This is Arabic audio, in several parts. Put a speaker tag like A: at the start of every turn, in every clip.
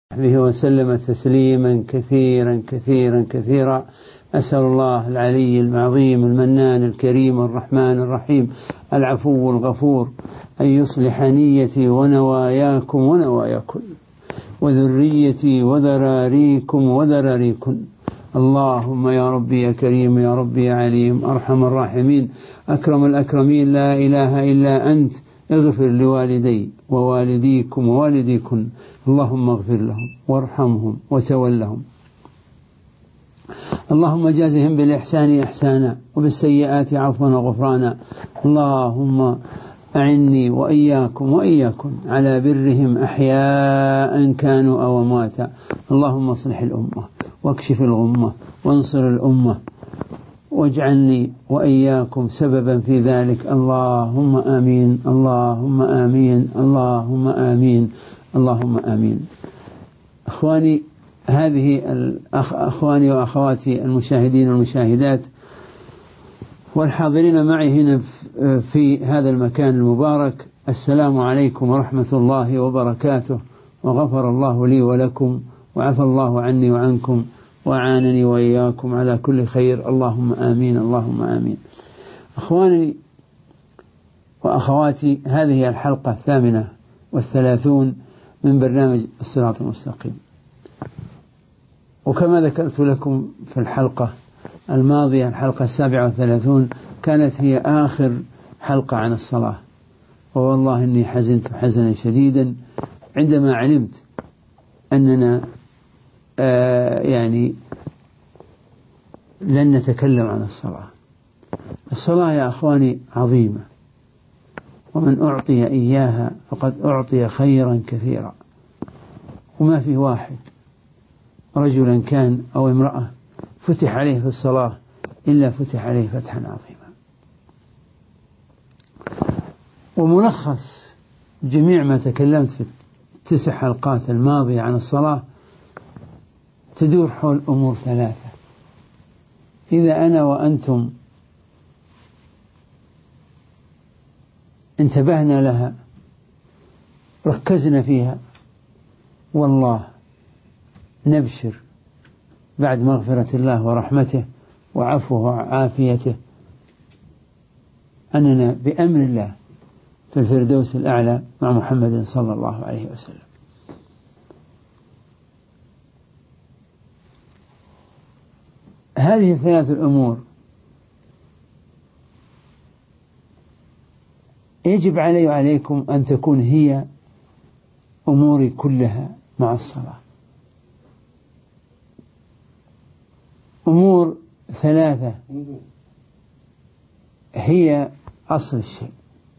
A: به وسلم تسليما كثيرا كثيرا كثيرا. أسأل الله العلي العظيم المنان الكريم الرحمن الرحيم العفو الغفور أن يصلح نيتي ونواياكم ونواياكم وذريتي وذراريكم وذراريكم. اللهم يا ربي يا كريم يا ربي يا عليم أرحم الراحمين أكرم الأكرمين لا إله إلا أنت اغفر لوالدي ووالديكم ووالديكم. اللهم اغفر لهم وارحمهم وتولهم. اللهم جازهم بالإحسان إحسانا وبالسيئات عفوا وغفرانا. اللهم أعني وإياكم وإياكم على برهم أحياء كانوا أو أمواتا. اللهم اصلح الأمة واكشف الغمة وانصر الأمة واجعلني وإياكم سببا في ذلك. اللهم آمين اللهم آمين اللهم آمين اللهم آمين. أخواني أخواني وأخواتي المشاهدين والمشاهدات والحاضرين معي هنا في هذا المكان المبارك، السلام عليكم ورحمة الله وبركاته، وغفر الله لي ولكم وعفى الله عني وعنكم وأعانني وإياكم على كل خير. اللهم آمين اللهم آمين. أخواني وأخواتي، هذه الحلقة 38 من برنامج الصراط المستقيم. وكما ذكرت لكم في الحلقة الماضية الحلقة 37 كانت هي آخر حلقة عن الصلاة، ووالله إني حزنت حزنا شديدا عندما علمت أننا لن نتكلم عن الصلاة. الصلاة يا أخواني عظيمة، ومن أعطي إياها فقد أعطي خيرا كثيرا، وما في واحد رجلا كان أو امرأة فتح عليه في الصلاة إلا فتح عليه فتحا عظيما. وملخص جميع ما تكلمت في 9 حلقات الماضية عن الصلاة تدور حول أمور 3. إذا أنا وأنتم انتبهنا لها ركزنا فيها، والله نبشر بعد مغفرة الله ورحمته وعفوه وعافيته أننا بأمر الله في الفردوس الأعلى مع محمد صلى الله عليه وسلم. هذه 3 الأمور يجب علي وعليكم أن تكون هي أموري كلها مع الصلاة. أمور 3 هي أصل الشيء.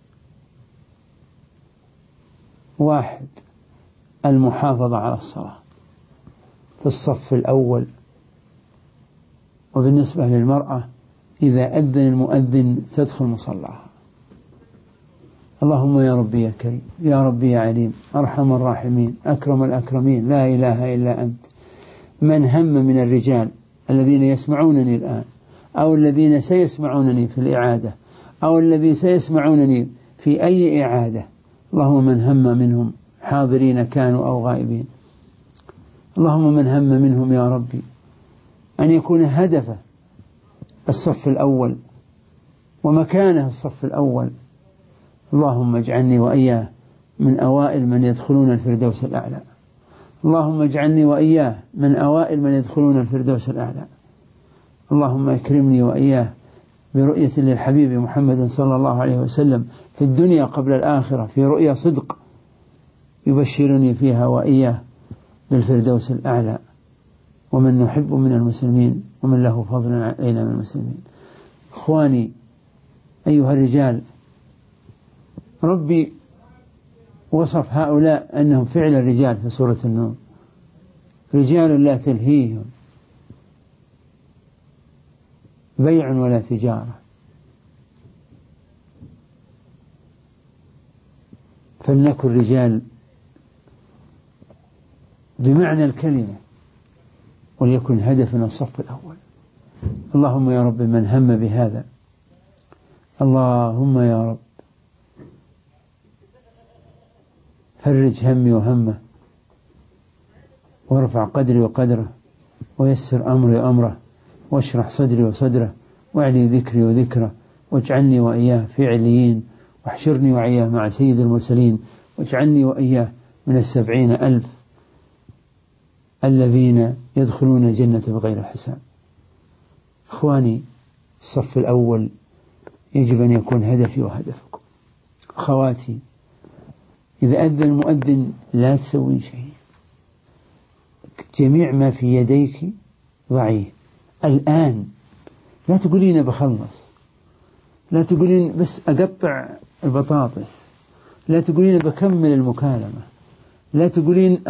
A: 1 المحافظة على الصلاة في الصف الأول، وبالنسبة للمرأة إذا أذن المؤذن تدخل مصلاها. اللهم يا ربي يا كريم يا ربي يا عليم أرحم الراحمين أكرم الأكرمين لا إله إلا أنت. من هم من الرجال الذين يسمعونني الآن أو الذين سيسمعونني في الإعادة أو الذين سيسمعونني في أي إعادة، اللهم من هم منهم حاضرين كانوا أو غائبين، اللهم من هم منهم يا ربي أن يكون هدفه الصف الأول ومكانه الصف الأول، اللهم اجعلني وإياه من أوائل من يدخلون الفردوس الأعلى. اللهم اجعلني وإياه من أوائل من يدخلون الفردوس الأعلى. اللهم اكرمني وإياه برؤية للحبيب محمد صلى الله عليه وسلم في الدنيا قبل الآخرة، في رؤيا صدق يبشرني فيها وإياه بالفردوس الأعلى، ومن نحب من المسلمين ومن له فضل علينا من المسلمين. إخواني أيها الرجال، ربي وصف هؤلاء أنهم فعل الرجال في سورة النور، رجال لا تلهيهم بيع ولا تجارة. فلنكن رجال بمعنى الكلمة، وليكن هدفنا الصف الأول. اللهم يا رب من هم بهذا، اللهم يا رب فرج همي وهمه وارفع قدري وقدره، ويسر أمري وأمره، واشرح صدري وصدره، واعلي ذكري وذكره، واجعلني وإياه في عليين، واحشرني وإياه مع سيد المرسلين، واجعلني وإياه من 70,000 الذين يدخلون الجنة بغير حساب. إخواني، الصف الأول يجب أن يكون هدفي وهدفكم. أخواتي، إذا أذن المؤذن لا تسوين شيء، جميع ما في يديك ضعيه الآن. لا تقولين بخلص، لا تقولين بس أقطع البطاطس، لا تقولين بكمل المكالمة، لا تقولين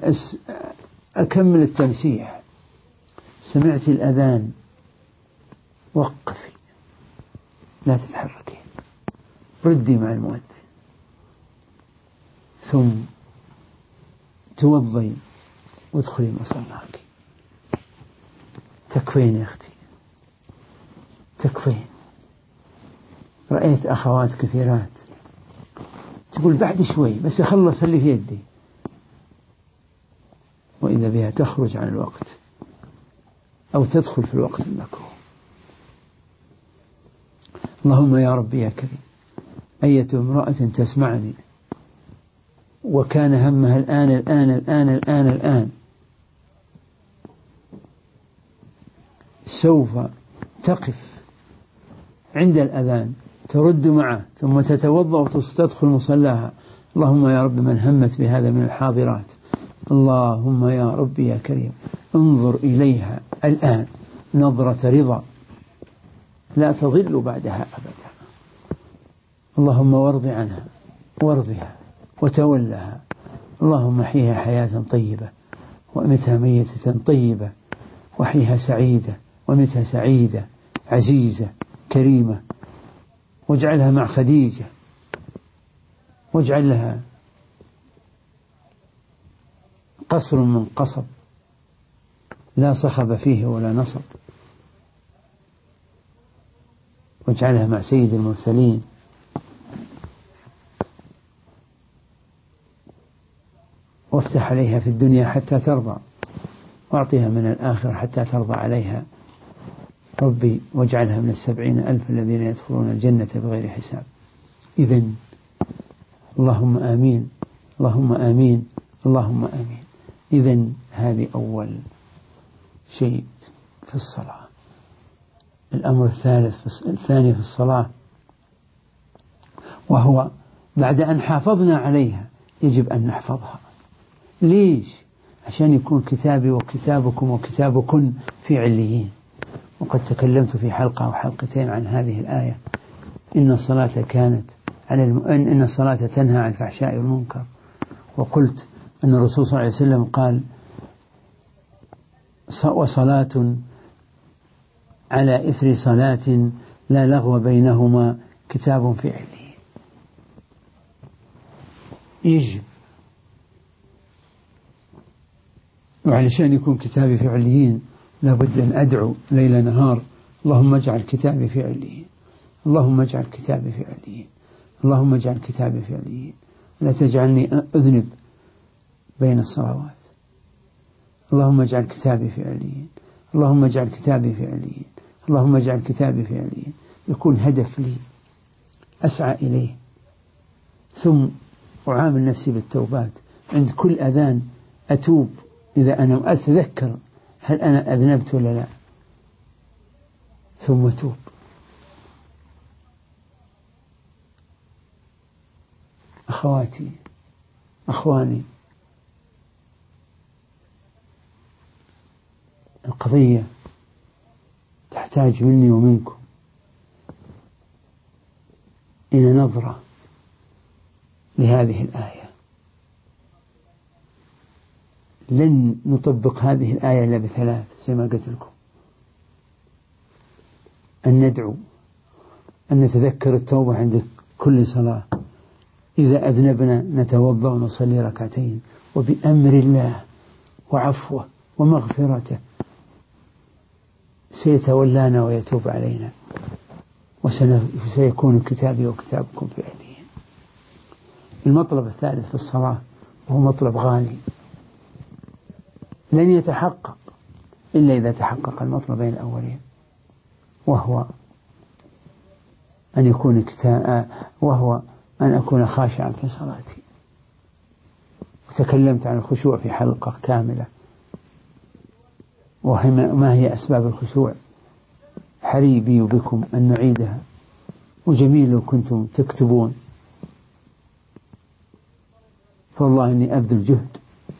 A: أكمل التمسيح. سمعت الأذان وقفي، لا تتحركين، ردي مع المؤذن، ثم توضي وادخلي مصلاك. تكفين يا أختي، تكفين. رأيت أخوات كثيرات تقول بعد شوي بس أخلص اللي في يدي، وإذا بها تخرج عن الوقت أو تدخل في الوقت المكروه. اللهم يا ربي يا كريم، أية امرأة تسمعني وكان همها الآن الآن الآن الآن الآن سوف تقف عند الأذان ترد معه ثم تتوضأ وتدخل مصلاها. اللهم يا رب من همت بهذا من الحاضرات، اللهم يا رب يا كريم انظر إليها الآن نظرة رضا لا تضل بعدها أبدا. اللهم وارض عنها وارضها وتولها. اللهم احيها حياة طيبة وامتها ميتة طيبة، وحيها سعيدة وامتها سعيدة عزيزة كريمة، واجعلها مع خديجة، واجعل لها قصر من قصب لا صخب فيه ولا نصب، واجعلها مع سيد المرسلين. وافتح عليها في الدنيا حتى ترضى، واعطيها من الآخرة حتى ترضى عليها ربي، واجعلها من 70,000 الذين يدخلون الجنة بغير حساب. إذن اللهم آمين، اللهم آمين، اللهم آمين. إذن هذه أول شيء في الصلاة. الأمر الثاني في الصلاة، وهو بعد أن حافظنا عليها يجب أن نحفظها. ليش؟ عشان يكون كتابي وكتابكم وكتابكن في عليين. وقد تكلمت في حلقة أو حلقتين عن هذه الآية، إن الصلاة كانت إن الصلاة تنهى عن الفحشاء والمنكر. وقلت أن الرسول صلى الله عليه وسلم قال: وصلاة على إثر صلاة لا لغو بينهما كتاب في عليين. يجب، وعلشان يكون كتابي في عليين لابد أن أدعو ليل نهار: اللهم اجعل كتابي في عليين، اللهم اجعل كتابي في عليين، اللهم اجعل كتابي في عليين، لا تجعلني أذنب بين الصلوات. اللهم اجعل كتابي في عليين، اللهم اجعل كتابي في عليين، اللهم اجعل كتابي في عليين. يكون هدف لي أسعى إليه. ثم أعامل نفسي بالتوبات عند كل أذان، أتوب إذا أنا أتذكر هل أنا أذنبت ولا لا، ثم أتوب. أخواتي، أخواني، القضية تحتاج مني ومنكم إلى نظرة لهذه الآية. لن نطبق هذه الآية إلا بثلاث زي ما قلت لكم: أن ندعو، أن نتذكر التوبة عند كل صلاة، إذا أذنبنا نتوضأ ونصلي ركعتين، وبأمر الله وعفوه ومغفرته سيتولانا ويتوب علينا، وسيكون كتابي وكتابكم في عليين. المطلب الثالث في الصلاة وهو مطلب غالي: لن يتحقق إلا إذا تحقق المطلبين الأولين، وهو أن أكون خاشعا في صلاتي. وتكلمت عن الخشوع في حلقة كاملة، وما هي أسباب الخشوع. حري بي وبكم أن نعيدها، وجميل لو كنتم تكتبون، فوالله إني أبذل جهد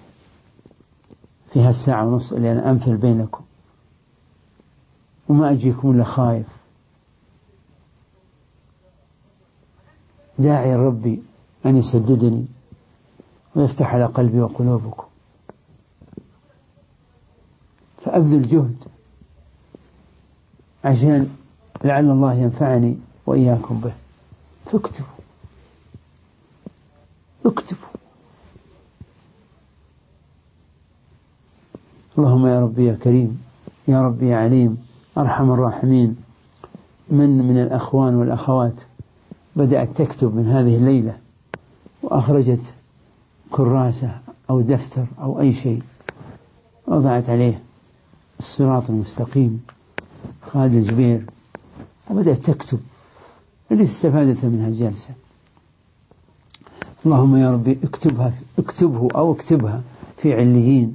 A: في هالساعة ونص اللي أنا أمثل بينكم، وما أجيكم إلا خايف، داعي ربي أن يسددني ويفتح على قلبي وقلوبكم، فأبذل جهد عشان لعل الله ينفعني وإياكم به. فاكتبوا اللهم يا ربي يا كريم، يا ربي يا عليم، أرحم الراحمين. من الأخوان والأخوات بدأت تكتب من هذه الليلة وأخرجت كراسة أو دفتر أو أي شيء وضعت عليه الصراط المستقيم خالد الجبير، وبدأت تكتب اللي استفادته من هالجلسة. اللهم يا ربي اكتبه أو اكتبها في عليين،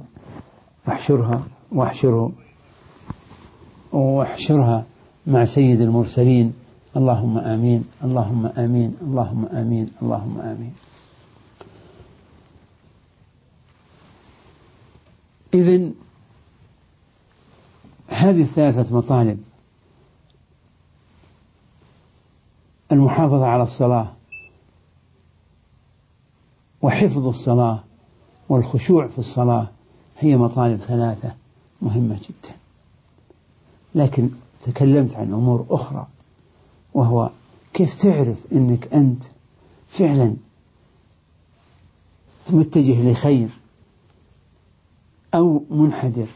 A: واحشرها مع سيد المرسلين. اللهم آمين، اللهم آمين، اللهم آمين، اللهم آمين. إذن هذه الثلاثة مطالب: المحافظة على الصلاة، وحفظ الصلاة، والخشوع في الصلاة، هي مطالب ثلاثة مهمة جدا. لكن تكلمت عن أمور أخرى، وهو كيف تعرف أنك أنت فعلا متجه لخير أو منحدر.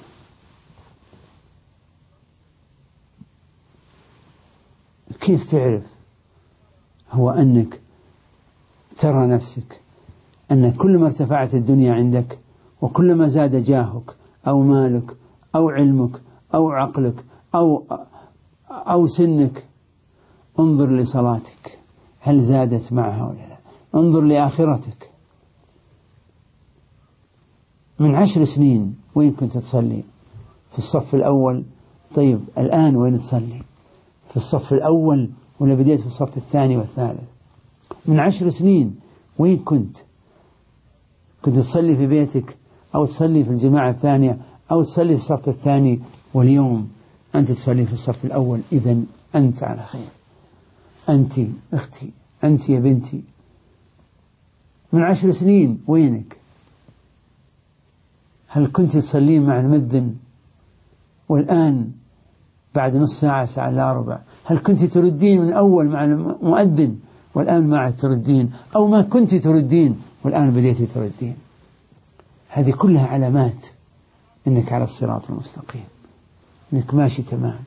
A: كيف تعرف؟ هو أنك ترى نفسك أن كلما ارتفعت الدنيا عندك، وكلما زاد جاهك أو مالك أو علمك أو عقلك أو سنك، انظر لصلاتك هل زادت معها ولا لا. انظر لآخرتك. من 10 سنين وين كنت تصلي؟ في الصف الأول. طيب الآن وين تصلي؟ في الصف الأول ولا بديت في الصف الثاني والثالث؟ من 10 سنين وين كنت تصلي في بيتك، أو تصلي في الجماعة الثانية، أو تصلي في الصف الثاني، واليوم أنت تصلي في الصف الأول. إذن أنت على خير. أنت أختي، أنت يا بنتي، من 10 سنين وينك؟ هل كنت تصلين مع المؤذن؟ والآن بعد نص ساعة، ساعة إلا ربع، هل كنت تردين من أول مع المؤذن والآن ما عاد تردين؟ أو ما كنت تردين والآن بديتي تردين؟ هذه كلها علامات إنك على الصراط المستقيم، إنك ماشي تمام.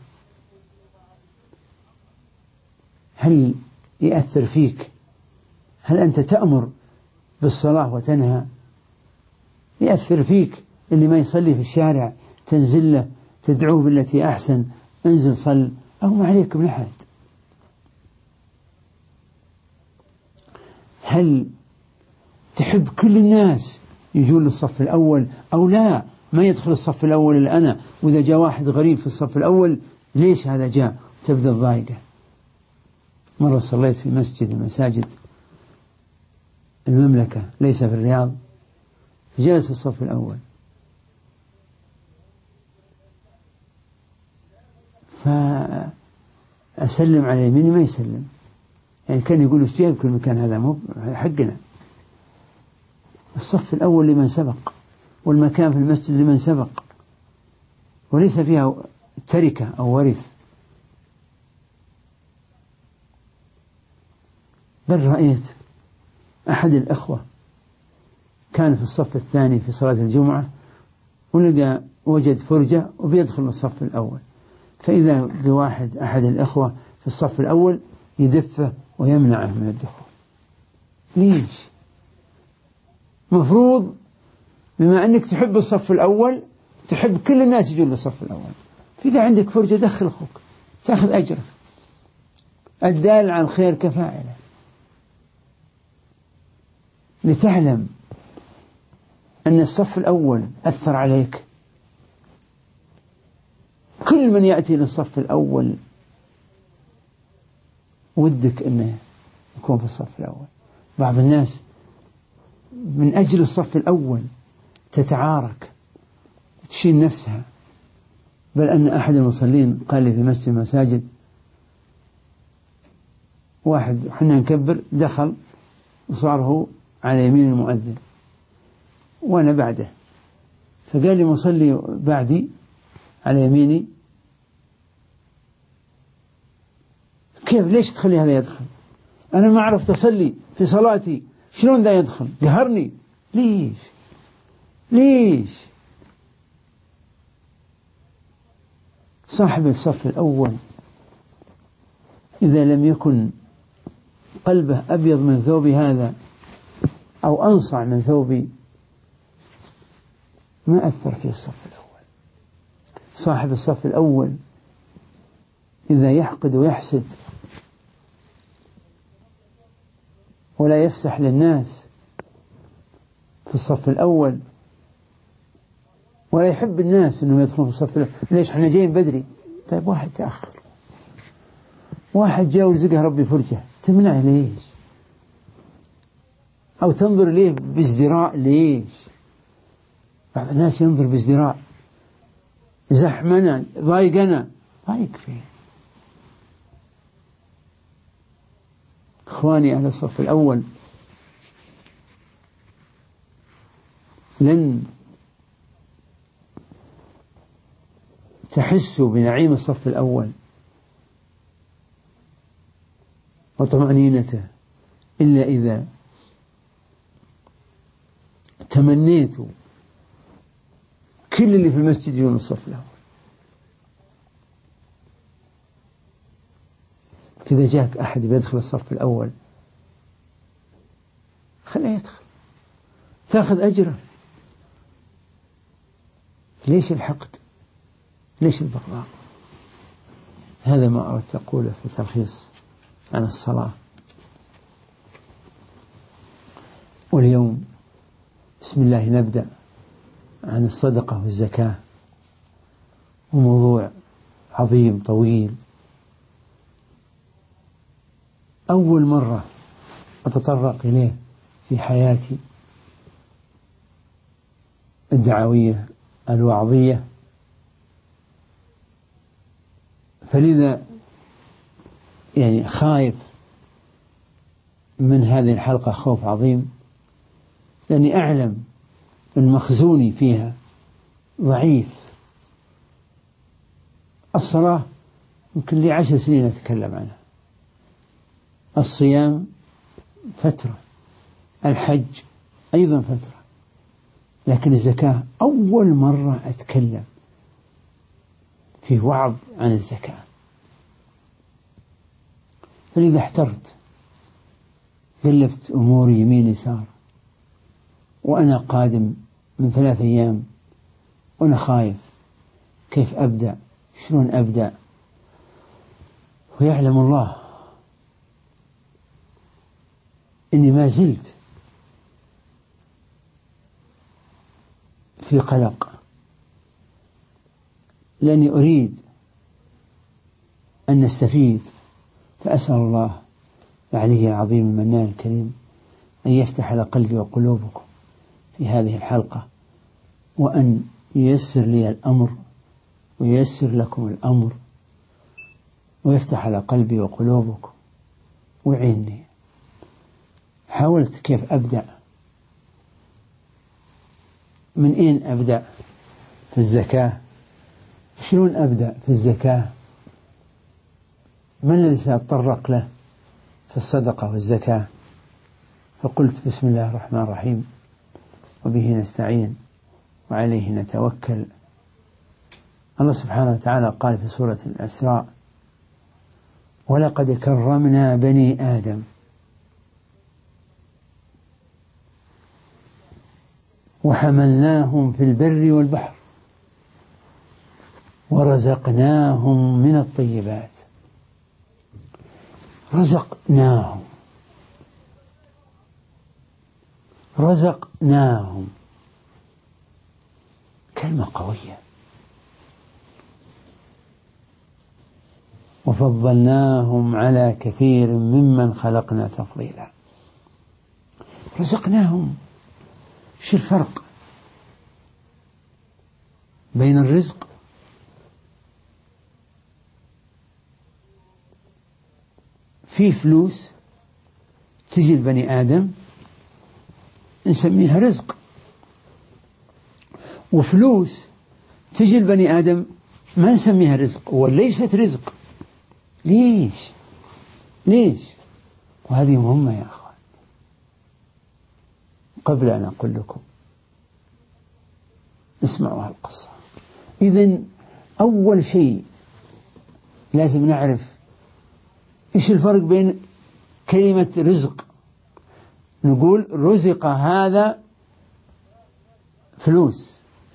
A: هل يأثر فيك؟ هل أنت تأمر بالصلاة وتنهى؟ يأثر فيك اللي ما يصلي في الشارع تنزل له تدعوه بالتي أحسن، انزل صل، أو ما عليك من أحد. هل تحب كل الناس يجون للصف الأول، أو لا ما يدخل الصف الأول إلا أنا، وإذا جاء واحد غريب في الصف الأول ليش هذا جاء؟ تبدأ الضائقة. مرة صليت في مسجد المساجد المملكة، ليس في الرياض، جلس في الصف الأول، فأسلم على يميني ما يسلم، يعني كان يقول ايش جايب كل مكان، هذا مو حقنا. الصف الأول لمن سبق، والمكان في المسجد لمن سبق، وليس فيها تركة أو ورث. بل رأيت أحد الأخوة كان في الصف الثاني في صلاة الجمعة، ولقى وجد فرجة وبيدخل الصف الأول، فإذا بواحد أحد الأخوة في الصف الأول يدفه ويمنعه من الدخول. ليش؟ مفروض بما أنك تحب الصف الأول تحب كل الناس يجون للصف الأول، فإذا عندك فرجة دخل أخوك تأخذ أجره. الدال على الخير كفاعله. لتعلم أن الصف الأول أثر عليك. كل من يأتي للصف الأول ودك أنه يكون في الصف الأول. بعض الناس من أجل الصف الأول تتعارك تشيل نفسها. بل أن أحد المصلين قال لي في مسجد المساجد، واحد حنا نكبر دخل وصار هو على يمين المؤذن وأنا بعده، فقال لي مصلي بعدي على يميني، كيف ليش تخلي هذا يدخل؟ أنا ما عرفت أصلي في صلاتي، شلون ذا يدخل؟ قهرني. ليش صاحب الصف الأول إذا لم يكن قلبه أبيض من ثوب هذا أو أنصع من ثوبي ما أثر في الصف الأول. صاحب الصف الأول إذا يحقد ويحسد ولا يفسح للناس في الصف الأول ولا يحب الناس أنهم يدخلون في الصف الأول، ليش احنا جايين بدري؟ طيب واحد تأخر، واحد جاء ورزقه ربي فرجة، تمنعه ليش؟ أو تنظر ليه بازدراء ليش؟ بعض الناس ينظر بازدراء، زحمنا ضايقنا، ضايق فيه. إخواني أهل الصف الأول، لن تحسوا بنعيم الصف الأول وطمأنينته إلا إذا تمنيتوا كل اللي في المسجد يجون الصف الأول. إذا جاك أحد بيدخل الصف الأول خليه يدخل، تأخذ أجره. ليش الحقد؟ ليش البغضاء؟ هذا ما أردت أقوله في تلخيص عن الصلاة. واليوم بسم الله نبدأ عن الصدقة والزكاة، وموضوع عظيم طويل أول مرة أتطرق إليه في حياتي الدعوية الوعظية، فلذا يعني خايف من هذه الحلقة خوف عظيم، لأني أعلم أن مخزوني فيها ضعيف. الصلاة يمكن لي 10 سنين أتكلم عنها، الصيام فترة، الحج أيضا فترة، لكن الزكاة أول مرة أتكلم في وعظ عن الزكاة. فلذا احترت، قلبت أموري يمين يسار، وأنا قادم من 3 أيام وأنا خايف كيف أبدأ، شلون أبدأ. ويعلم الله إني ما زلت في قلق، لأني أريد أن نستفيد. فأسأل الله العلي العظيم المنان الكريم أن يفتح على قلبي وقلوبكم في هذه الحلقة، وأن ييسر لي الأمر وييسر لكم الأمر، ويفتح على قلبي وقلوبكم وعيني. حاولت كيف أبدأ، من أين أبدأ في الزكاة، شلون أبدأ في الزكاة، ما الذي سأتطرق له في الصدقة والزكاة. فقلت بسم الله الرحمن الرحيم، وبه نستعين وعليه نتوكل. الله سبحانه وتعالى قال في سورة الإسراء: ولقد كرمنا بني آدم وحملناهم في البر والبحر ورزقناهم من الطيبات. رزقناهم كلمة قوية. وفضلناهم على كثير ممن خلقنا تفضيلا. رزقناهم. شو الفرق بين الرزق في فلوس تجي البني آدم نسميها رزق، وفلوس تجي البني آدم ما نسميها رزق وليست رزق. ليش؟ وهذه مهمة يا أخوان. قبل أن أقول لكم اسمعوا هالقصة. إذن أول شيء لازم نعرف إيش الفرق بين كلمة رزق. نقول رزق هذا فلوس،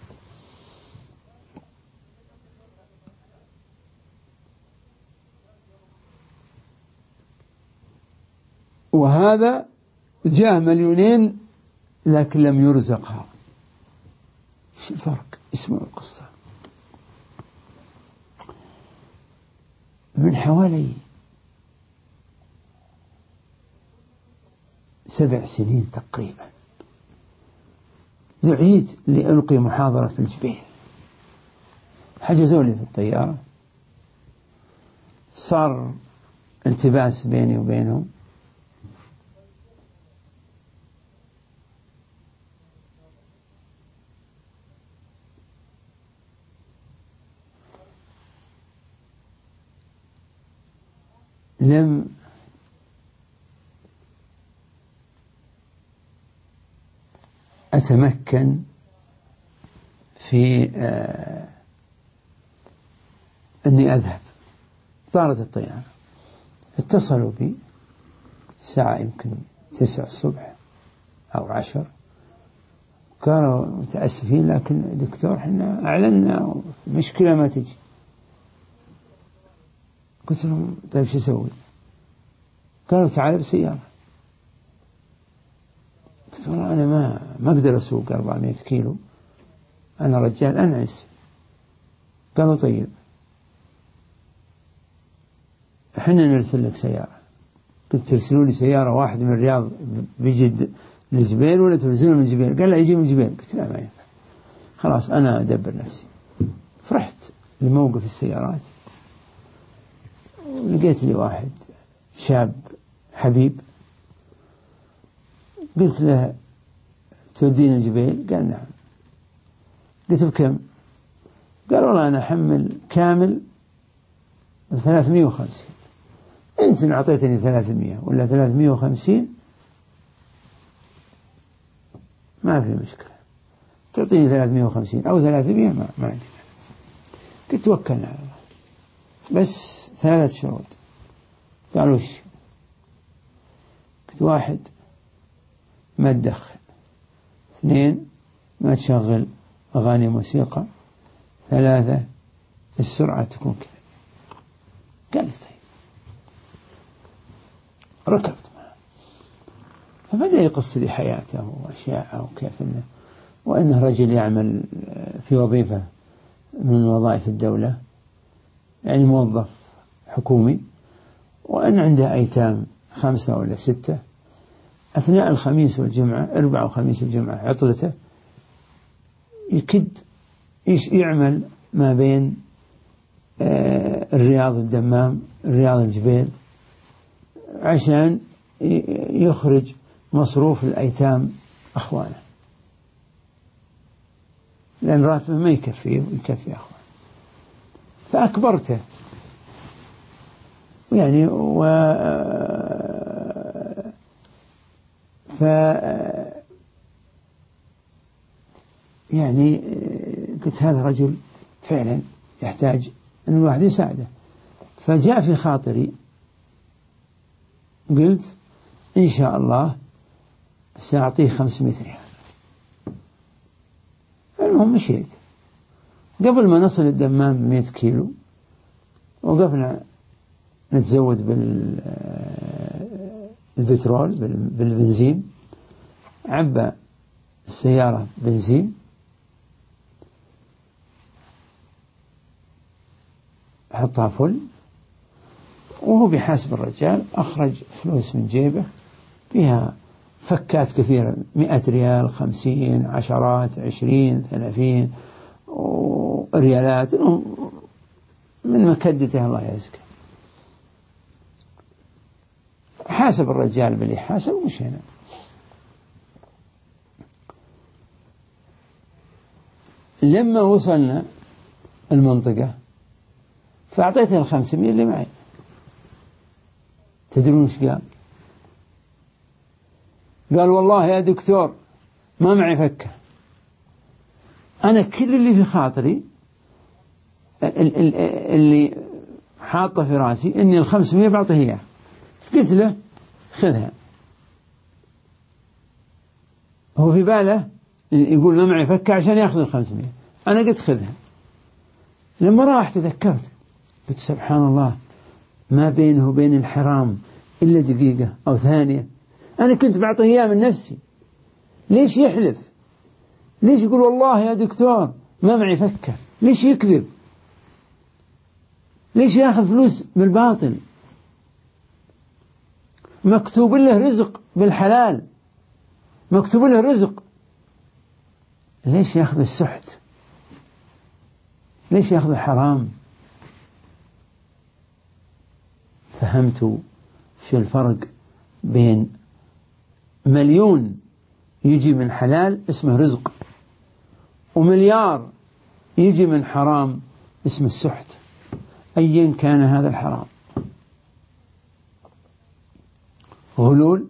A: وهذا جاء 2,000,000 لكن لم يرزقها. ايش الفرق؟ اسمعوا القصة. من حوالي 7 سنين تقريبا دعيت لألقي محاضرة في الجبيل. حجزوا لي في الطيارة، صار التباس بيني وبينهم، لم أتمكن في أني أذهب. طارت الطيارة، اتصلوا بي الساعة يمكن 9 الصبح أو 10، كانوا متأسفين لكن دكتور احنا أعلنا مشكلة ما تجي. قلت لهم طيب شو أسوي؟ قالوا تعال بسيارة. قلت والله أنا ما أقدر أسوق 400 كيلو، أنا رجال أنعس. قالوا طيب احنا نرسل لك سيارة. قلت ترسلوا لي سيارة واحد من الرياض بيجي الجبيل ولا ترسلوا من الجبيل؟ قال لا يجي من الجبيل. قلت لا ما ينفع، خلاص أنا أدبر نفسي. فرحت لموقف السيارات، لقيت لي واحد شاب حبيب، قلت له تودينا الجبيل؟ قال نعم. قلت بكم؟ قال والله أنا أحمل كامل 350، أنت أعطيتني 300 ولا 350 ما في مشكلة، تعطيني 350 أو 300 ما عندي. قلت توكلنا على الله، بس 3 شروط. قالوا وش؟ قلت 1 ما تدخن، 2 ما تشغل أغاني موسيقى، 3 السرعة تكون كذا. قال لي طيب. ركبت معه، فبدأ يقص لي حياته وأشياءه وكيف إنه وأنه رجل يعمل في وظيفة من وظائف الدولة، يعني موظف حكومي، وأن عنده أيتام 5 ولا 6. أثناء الخميس والجمعة، 4 وخميس والجمعة عطلته، يكد يعمل ما بين الرياض الدمام، الرياض الجبيل، عشان يخرج مصروف الأيتام أخوانه، لأن راتبه ما يكفيه ويكفي أخوانه. فأكبرته يعني يعني قلت هذا رجل فعلا يحتاج أن الواحد يساعده. فجاء في خاطري، قلت إن شاء الله سأعطيه 500 ريال. المهم مشيت قبل ما نصل الدمام 100 كيلو وقفنا نتزود بالبترول بالبنزين. عبى السيارة بنزين، حطها فل، وهو بيحاسب الرجال أخرج فلوس من جيبه فيها فكات كثيرة، 100 ريال، 50، عشرات، 20، 30 وريالات، من مكدته الله يزكى. حاسب الرجال باللي حاسب ومشينا. لما وصلنا المنطقة فأعطيته 500 اللي معي. تدرون ايش قال؟ قال والله يا دكتور ما معي فكة، أنا كل اللي في خاطري اللي حاطه في راسي إني 500 بعطيه إياه. قلت له خذها. هو في باله يقول ما معي فكة عشان يأخذ 500. أنا قلت خذها. لما راح تذكرت، قلت سبحان الله، ما بينه وبين الحرام إلا دقيقة أو ثانية. أنا كنت بعطيه إياه من نفسي، ليش يحلف؟ ليش يقول والله يا دكتور ما معي فكة؟ ليش يكذب؟ ليش يأخذ فلوس بالباطل؟ مكتوب له رزق بالحلال، مكتوب له رزق، ليش يأخذ السحت؟ ليش يأخذ الحرام؟ فهمت شو الفرق بين مليون يجي من حلال اسمه رزق، ومليار يجي من حرام اسمه السحت، أيا كان هذا الحرام. غلول،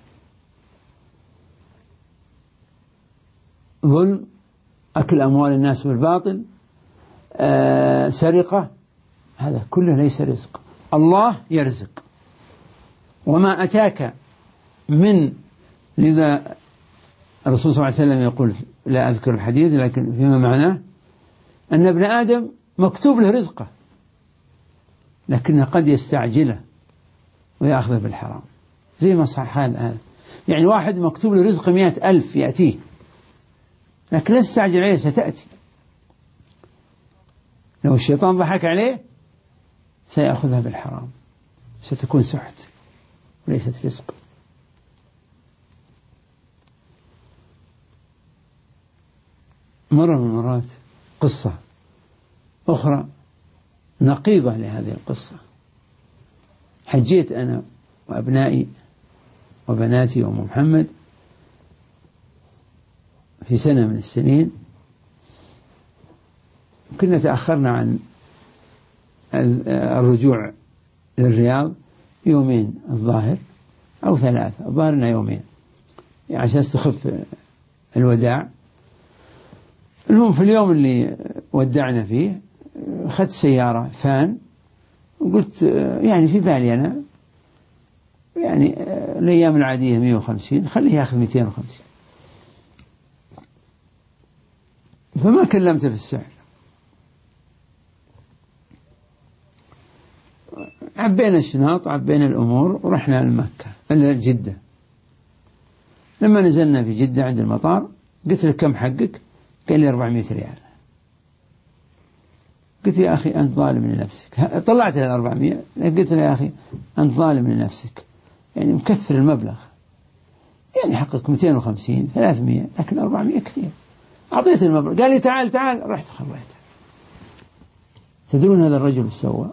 A: ظلم، أكل أموال الناس بالباطل، سرقة، هذا كله ليس رزق. الله يرزق، وما أتاك من، لذا الرسول صلى الله عليه وسلم يقول، لا أذكر الحديث لكن فيما معناه، أن ابن آدم مكتوب له رزقه لكنه قد يستعجله ويأخذه بالحرام. زي ما صح هذا، يعني واحد مكتوب له رزق 100,000 يأتيه، لكن لا تستعجل عليه، ستأتي. لو الشيطان ضحك عليه سيأخذها بالحرام، ستكون سحت وليست رزق. مرة من المرات قصة أخرى نقيضة لهذه القصة. حجيت أنا وأبنائي وبناتي وأم محمد في سنة من السنين، كنا تأخرنا عن الرجوع للرياض يومين الظاهر أو 3، الظاهرنا يومين عشان استخف الوداع. المهم في اليوم اللي ودعنا فيه أخذت سيارة فان، وقلت يعني في بالي أنا يعني الأيام العادية 150، خليه يأخذ 250. فما كلمته في السعر، عبينا الشناط وعبينا الأمور ورحنا لمكة جدة. لما نزلنا في جدة عند المطار قلت له كم حقك؟ قال لي 400 ريال. قلت يا أخي أنت ظالم لنفسك. طلعت له 400، قلت له يا أخي أنت ظالم لنفسك، يعني مكثر المبلغ، يعني حقك 250 300، لكن 400 كثير. أعطيت المبلغ، قال لي تعال تعال، رحت خليته. تدرون هذا الرجل ايش سوى؟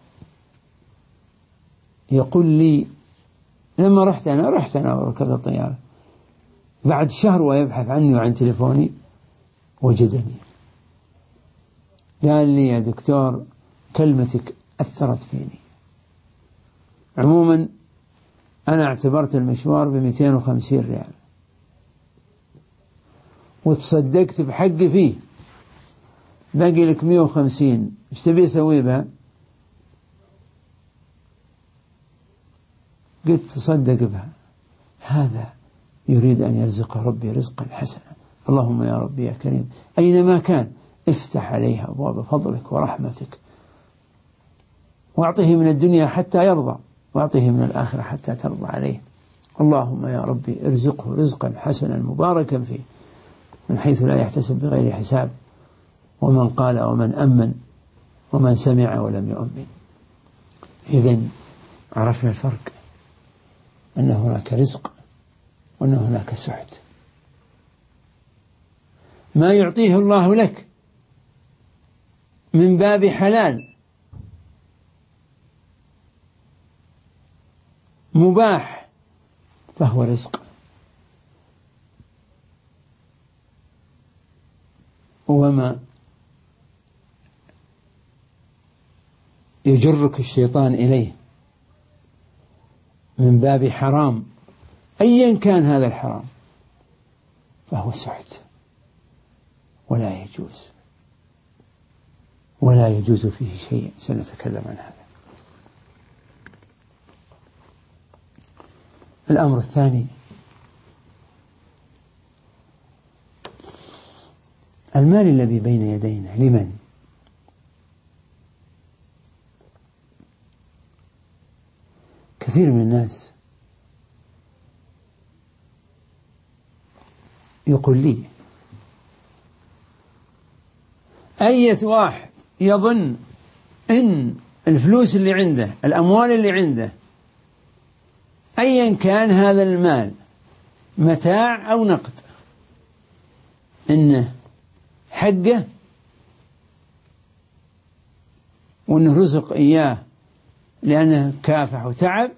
A: يقول لي لما رحت أنا وركبت الطيارة بعد شهر ويبحث عني وعن تليفوني وجدني، قال لي يا دكتور كلمتك أثرت فيني. عموما أنا اعتبرت المشوار ب250 ريال وتصدقت بحقي فيه، باقي لك 150، ايش تبي أسوي بها؟ قلت تصدق بها، هذا يريد أن يرزق ربي رزقا حسنا، اللهم يا ربي يا كريم أينما كان افتح عليها أبواب فضلك ورحمتك، واعطه من الدنيا حتى يرضى، واعطه من الآخرة حتى ترضى عليه. اللهم يا ربي ارزقه رزقا حسنا مباركا فيه من حيث لا يحتسب بغير حساب، ومن قال ومن أمن ومن سمع ولم يؤمن. إذن عرفنا الفرق، أن هناك رزق وأن هناك سحت. ما يعطيه الله لك من باب حلال مباح فهو رزق، وما يجرك الشيطان إليه من باب حرام أيا كان هذا الحرام فهو سحت ولا يجوز، ولا يجوز فيه شيء، سنتكلم عن هذا. الأمر الثاني، المال الذي بين يدينا لمن؟ كثير من الناس يقول لي أية واحد يظن إن الفلوس اللي عنده، الأموال اللي عنده، أيا كان هذا المال متاع أو نقد، إنه حقه وإنه رزق إياه لأنه كافح وتعب،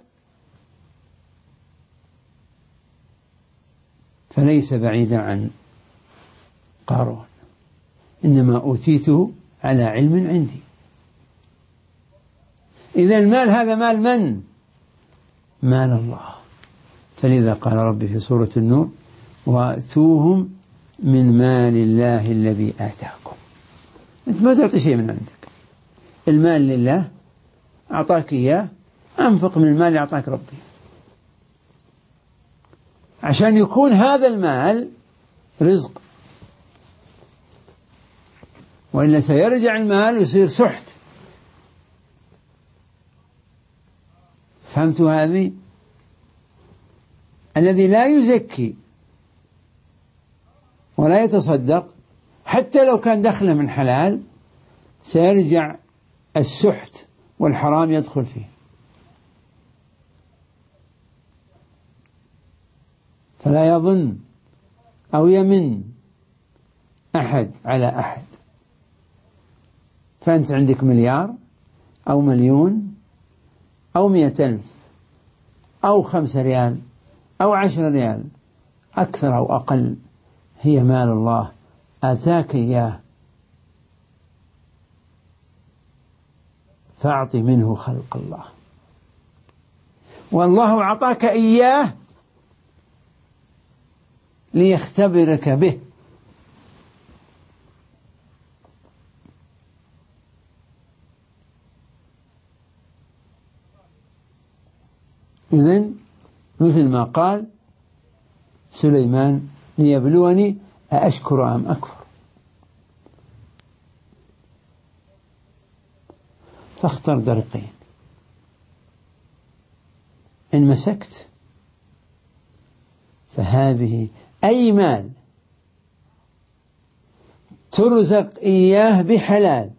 A: فليس بعيدا عن قارون، إنما أوتيته على علم عندي. إذا المال هذا مال من؟ مال الله. فلذا قال ربي في سورة النور: وآتوهم من مال الله الذي آتاكم. أنت ما تعطي شيء من عندك، المال لله أعطاك إياه، أنفق من المال اللي أعطاك ربي، عشان يكون هذا المال رزق، وإلا سيرجع المال ويصير سحت. فهمتوا هذه؟ الذي لا يزكي ولا يتصدق حتى لو كان دخله من حلال سيرجع السحت والحرام يدخل فيه. فلا يظن أو يمن أحد على أحد. فأنت عندك مليار أو مليون أو 100,000 أو 5 ريال أو 10 ريال، أكثر أو أقل، هي مال الله آتاك إياه، فأعط منه خلق الله، والله أعطاك إياه ليختبرك به. إذن مثل ما قال سليمان: ليبلوني أأشكر أم أكفر. فاختر طريقين: إن مسكت فهذه أي مال ترزق إياه بحلال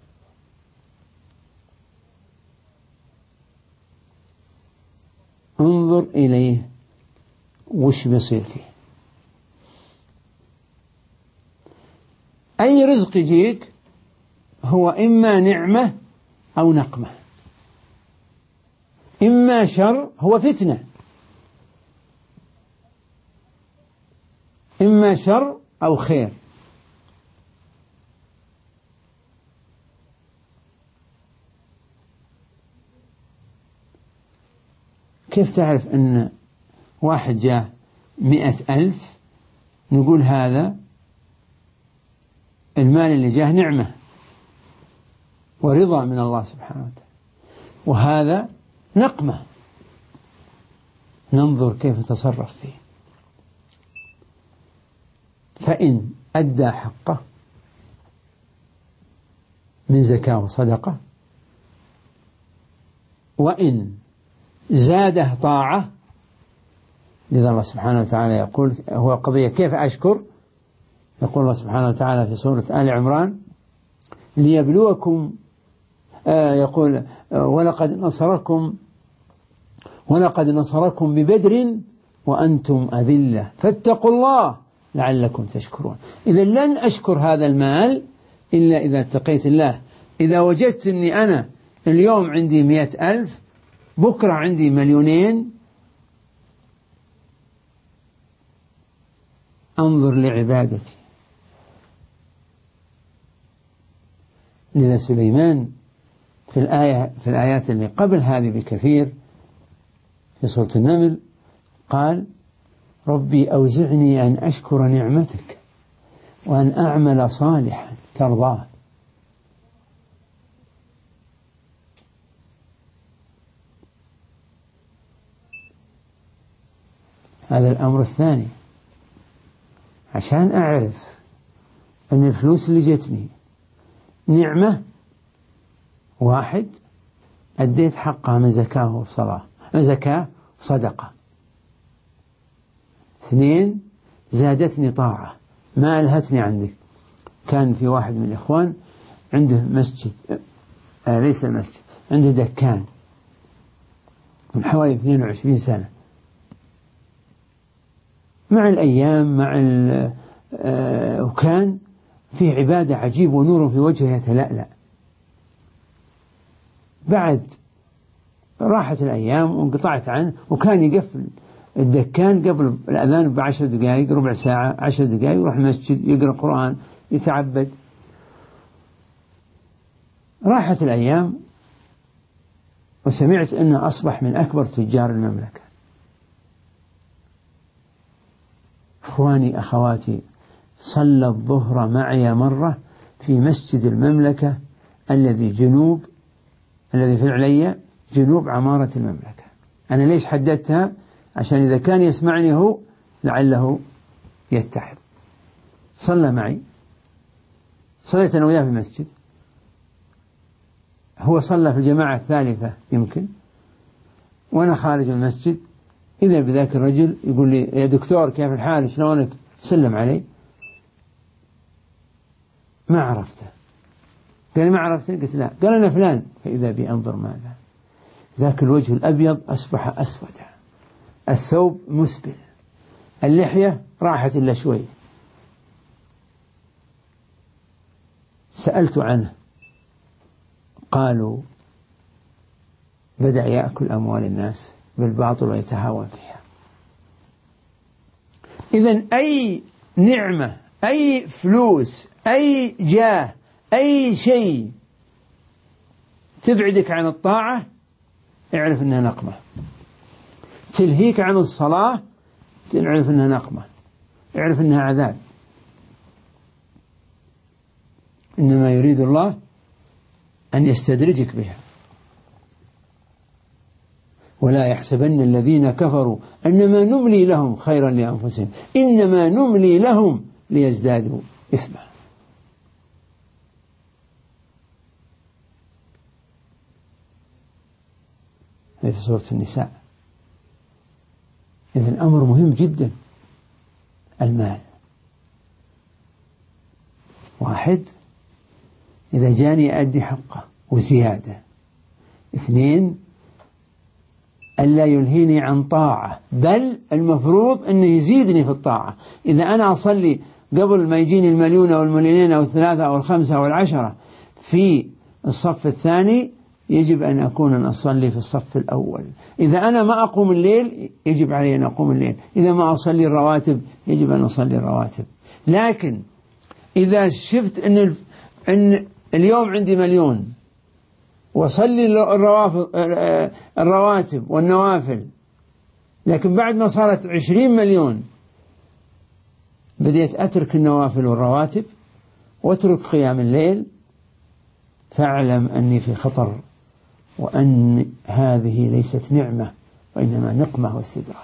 A: انظر إليه وش بيصير فيه. أي رزق يجيك هو إما نعمة أو نقمة، إما شر هو فتنة، إما شر أو خير. كيف تعرف أن واحد جاء 100,000 نقول هذا المال اللي جاه نعمة ورضا من الله سبحانه وتعالى، وهذا نقمة، ننظر كيف تصرف فيه. فإن أدى حقه من زكاة وصدقة، وإن زاده طاعة. لذا الله سبحانه وتعالى يقول، هو قضية كيف أشكر. يقول الله سبحانه وتعالى في سورة آل عمران: ليبلوكم، يقول: ولقد نصركم ببدر وأنتم أذلة فاتقوا الله لعلكم تشكرون. إذا لن أشكر هذا المال إلا إذا اتقيت الله. إذا وجدت أني أنا اليوم عندي 100,000، بكرة عندي 2,000,000، أنظر لعبادتي. لذا سليمان في الآيات اللي قبل هذه بكثير في سورة النمل قال: ربي أوزعني أن أشكر نعمتك وأن أعمل صالحا ترضاه. هذا الأمر الثاني، عشان أعرف أن الفلوس اللي جتني نعمة: واحد، أديت حقها من زكاة وصدقة. 2، زادتني طاعة، ما ألهتني عندك. كان في واحد من الإخوان عنده مسجد، ليس مسجد، عنده دكان من حوالي 22 سنة. مع الأيام وكان فيه عبادة عجيب ونور في وجهه يتلألأ. بعد راحت الأيام وانقطعت عنه، وكان يقفل الدكان قبل الأذان ب10 دقائق، ربع ساعة، 10 دقائق، يروح المسجد يقرأ قرآن، يتعبد. راحت الأيام وسمعت أنه أصبح من أكبر تجار المملكة. إخواني أخواتي، صلى الظهر معي مرة في مسجد المملكة الذي في العليا، جنوب عمارة المملكة. أنا ليش حددتها؟ عشان إذا كان يسمعني هو لعله يتحد. صلى معي، صليت أنا وياه في المسجد، هو صلى في الجماعة الثالثة يمكن، وأنا خارج المسجد إذا بذاك الرجل يقول لي: يا دكتور كيف الحال، شلونك؟ سلم علي. ما عرفته. قال لي: ما عرفته؟ قلت: لا. قال: أنا فلان. فإذا بي أنظر ماذا، ذاك الوجه الأبيض أصبح أسودا، الثوب مسبل، اللحية راحت إلا شوي. سألت عنه، قالوا: بدأ يأكل أموال الناس بالباطل ويتهاون فيها. إذن أي نعمة، أي فلوس، أي جاه، أي شيء تبعدك عن الطاعة، اعرف أنها نقمة. تلهيك عن الصلاة، اعرف أنها نقمة، اعرف أنها عذاب. إنما يريد الله أن يستدرجك بها. ولا يحسبن الذين كفروا أنما نملي لهم خيرا لأنفسهم إنما نملي لهم ليزدادوا إثما. هذه في سورة النساء. إذن أمر مهم جدا المال. واحد، إذا جاني أدي حقه وزيادة. 2، ألا يلهيني عن طاعة، بل المفروض أنه يزيدني في الطاعة. إذا أنا أصلي قبل ما يجيني 1,000,000 أو 2,000,000 أو 3 أو 5 أو 10 في الصف الثاني، يجب أن أكون أصلي في الصف الأول. إذا أنا ما أقوم الليل يجب علي أن أقوم الليل. إذا ما أصلي الرواتب يجب أن أصلي الرواتب. لكن إذا شفت أن اليوم عندي 1,000,000 وصلي الرواتب والنوافل، لكن بعد ما صارت 20,000,000 بديت أترك النوافل والرواتب وأترك قيام الليل، فاعلم أني في خطر، وأن هذه ليست نعمة وإنما نقمة واستدراج.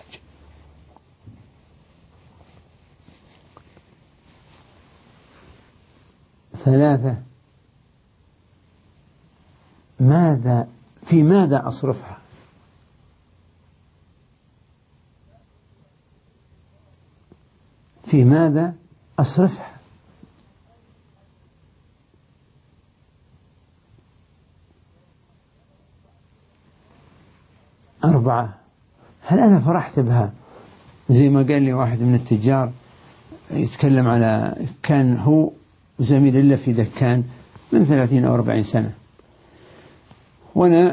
A: 3، في ماذا أصرفها؟ في ماذا أصرفها؟ 4. هل أنا فرحت بها زي ما قال لي واحد من التجار يتكلم على كان هو زميل له في دكان من 30 أو 40 سنة، وأنا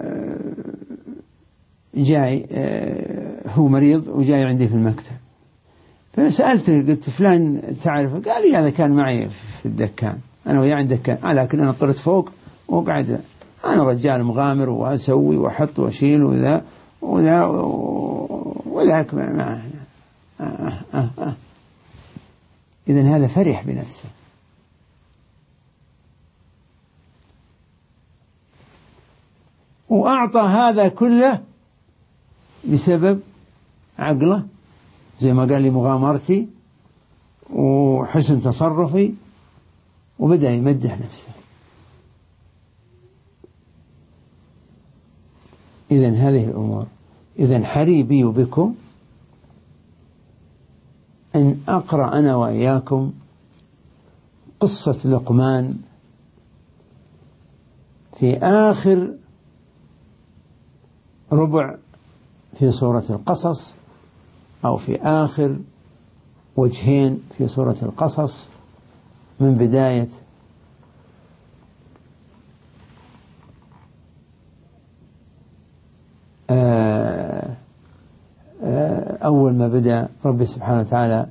A: جاي هو مريض وجاي عندي في المكتب، فسألته قلت فلان تعرفه؟ قال لي هذا كان معي في الدكان، أنا وياه عند الدكان، لكن أنا طلعت فوق وقعد، أنا رجال مغامر وأسوي وأحط وأشيل وذاك ما إذن هذا فرح بنفسه. وأعطى هذا كله بسبب عقله، زي ما قال لي مغامرتي وحسن تصرفي، وبدأ يمدح نفسه. إذن هذه الأمور، إذن حري بي وبكم أن أقرأ أنا وإياكم قصة لقمان في آخر ربع في سورة القصص، أو في آخر وجهين في سورة القصص، من بداية أول ما بدأ ربي سبحانه وتعالى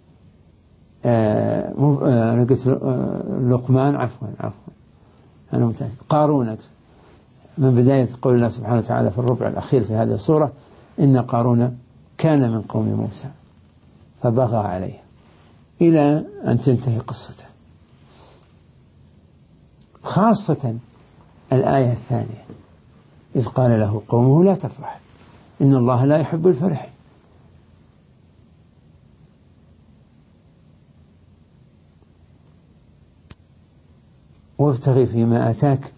A: أنا قلت لقمان، عفوا أنا متأكد قارون، من بداية قول الله سبحانه وتعالى في الربع الأخير في هذه السورة: إن قارون كان من قوم موسى فبغى عليه، إلى أن تنتهي قصته، خاصة الآية الثانية: إذ قال له قومه لا تفرح إن الله لا يحب الفرح. وابتغي فيما آتاك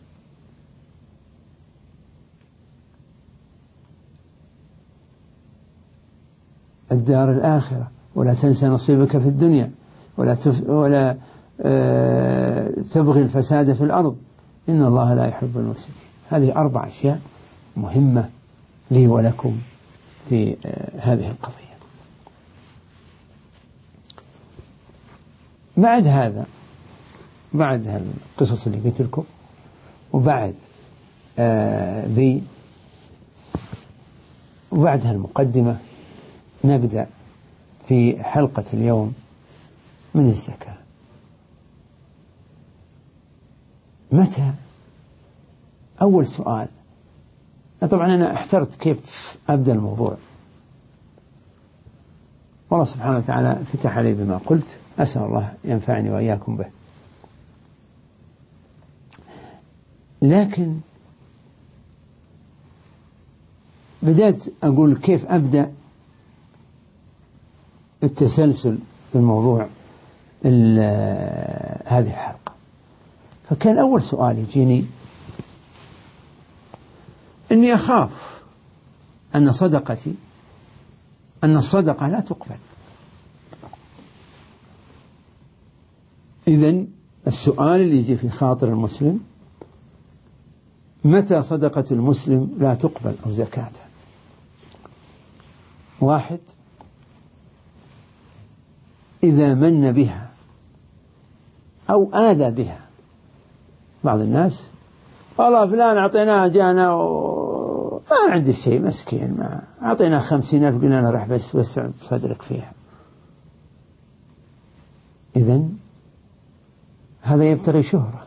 A: الدار الآخرة ولا تنسى نصيبك في الدنيا ولا تبغي الفساد في الأرض إن الله لا يحب المفسدين. هذه 4 أشياء مهمة لي ولكم في هذه القضية. بعد هذا، بعد القصص اللي قلت لكم، وبعد وبعد هالمقدمة، نبدأ في حلقة اليوم من الزكاة. متى؟ أول سؤال، طبعا أنا احترت كيف أبدأ الموضوع، والله سبحانه وتعالى فتح علي بما قلت، أسأل الله ينفعني وإياكم به. لكن بدأت أقول كيف أبدأ التسلسل في الموضوع هذه الحلقة. فكان أول سؤال يجيني إني أخاف أن الصدقة لا تقبل. إذن السؤال اللي يجي في خاطر المسلم: متى صدقة المسلم لا تقبل أو زكاته؟ 1: إذا من بها أو آذى بها. بعض الناس: والله فلان أعطيناه جانا ما عندي شيء، مسكين، ما أعطيناه 50,000 قلنا له راح بس وسع صدرك فيها. إذن هذا يبتغي شهرة.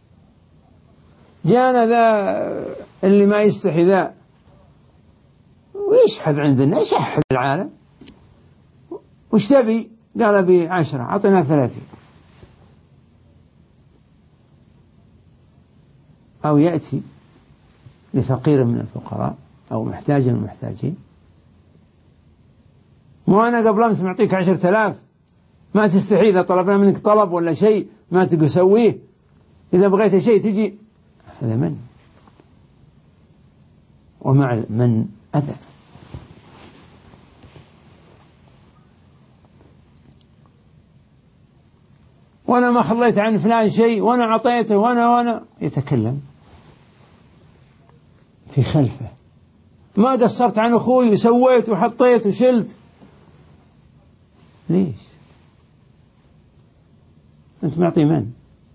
A: جانا ذا اللي ما يستحي ذا ويشحذ عندنا، يشحذ العالم، وش تبي؟ قال ب10، أعطيناه 30. أو يأتي لفقير من الفقراء أو محتاج من المحتاجين: مو أنا قبل أمس معطيك 10,000، ما تستحي إذا طلبنا منك طلب ولا شيء ما تسويه، إذا بغيت شيء تجي. هذا من؟ ومع من أذى. وأنا ما خليت عن فلان شيء، وأنا أعطيته، وأنا يتكلم في خلفه، ما قصرت عن أخوي وسويت وحطيت وشلت. ليش؟ أنت معطي من؟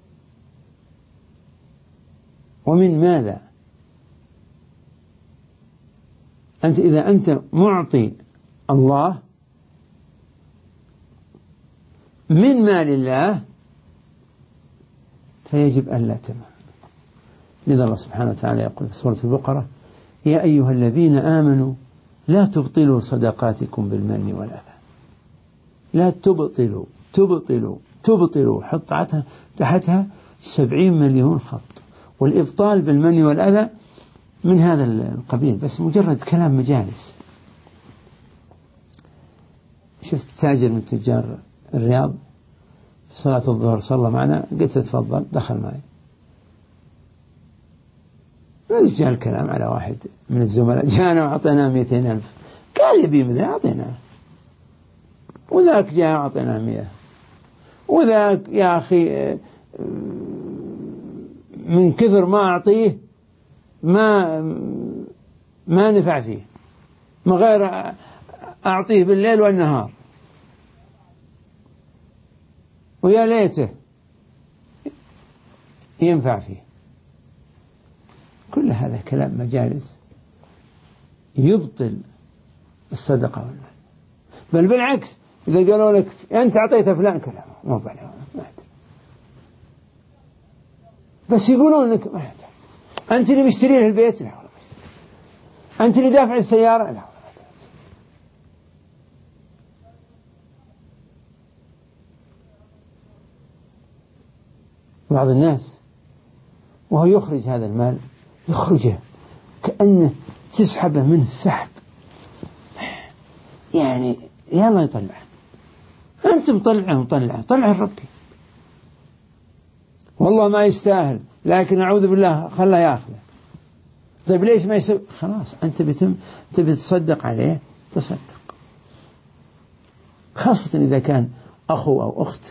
A: ومن ماذا؟ أنت إذا أنت معطي الله من مال الله فيجب أن لا تمن. لذا الله سبحانه وتعالى يقول في سورة البقرة: يا أيها الذين آمنوا لا تبطلوا صدقاتكم بالمن والأذى. لا تبطلوا حط تحتها 70 مليون خط. والإبطال بالمن والأذى من هذا القبيل، بس مجرد كلام مجالس. شفت تاجر من تجار الرياض في صلاة الظهر صلى معنا، قلت تفضل، دخل معي، جاء الكلام على واحد من الزملاء جاءنا وعطيناه 200,000، قال يبي ماذا؟ أعطيناه. وذاك جاء أعطيناه 100، وذاك يا أخي من كثر ما أعطيه ما نفع فيه، ما غير أعطيه بالليل والنهار، ويا ليته ينفع فيه. كل هذا كلام مجالس يبطل الصدقة والمال. بل بالعكس، إذا قالوا لك أنت أعطيت فلان، كلام ما بلا ما أدري، بس يقولون لك ما أدري. أنت اللي مشتري له البيت، لا والله مشتري. أنت اللي دافع السيارة، لا والله ما أدري. بعض الناس وهو يخرج هذا المال يخرجه كأنه تسحبه منه سحب، يعني يلا يطلعه. أنت طلعه ربي، والله ما يستاهل، لكن أعوذ بالله خله يأخذه. طيب ليش ما يسوي؟ خلاص أنت تبي تصدق عليه، تصدق، خاصة إذا كان أخو أو أخت.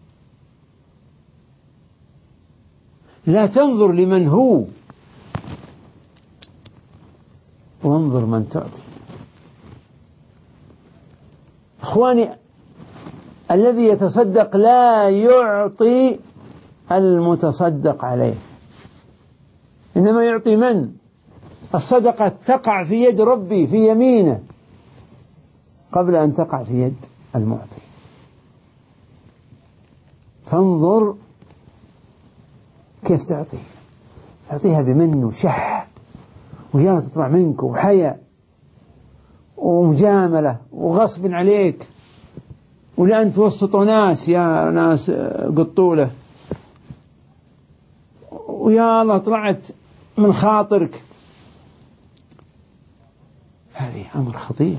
A: لا تنظر لمن هو، وانظر من تعطي. إخواني، الذي يتصدق لا يعطي المتصدق عليه، إنما يعطي من؟ الصدقة تقع في يد ربي في يمينه قبل أن تقع في يد المعطي. فانظر كيف تعطيها بمن وشح، ويلا تطلع منك، وحياء ومجاملة وغصب عليك، ولأن توسطوا ناس، يا ناس قطولة، ويا الله طلعت من خاطرك. هذه أمر خطير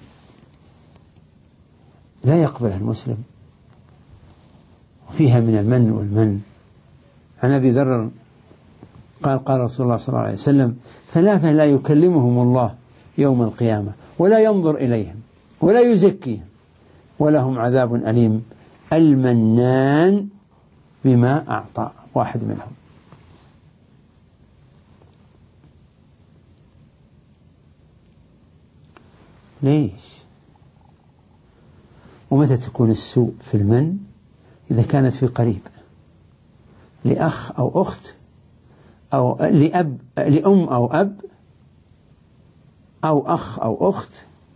A: لا يقبله المسلم، وفيها من المن والمن. عن أبي ذر قال رسول الله صلى الله عليه وسلم: 3 لا يكلمهم الله يوم القيامة ولا ينظر إليهم ولا يزكيهم ولهم عذاب أليم: المنان بما أعطى. واحد منهم. ليش؟ ومتى تكون السوء في المن؟ إذا كانت في قريب، لأخ أو أخت، أو لأم أو أب، أو أخ أو أخت،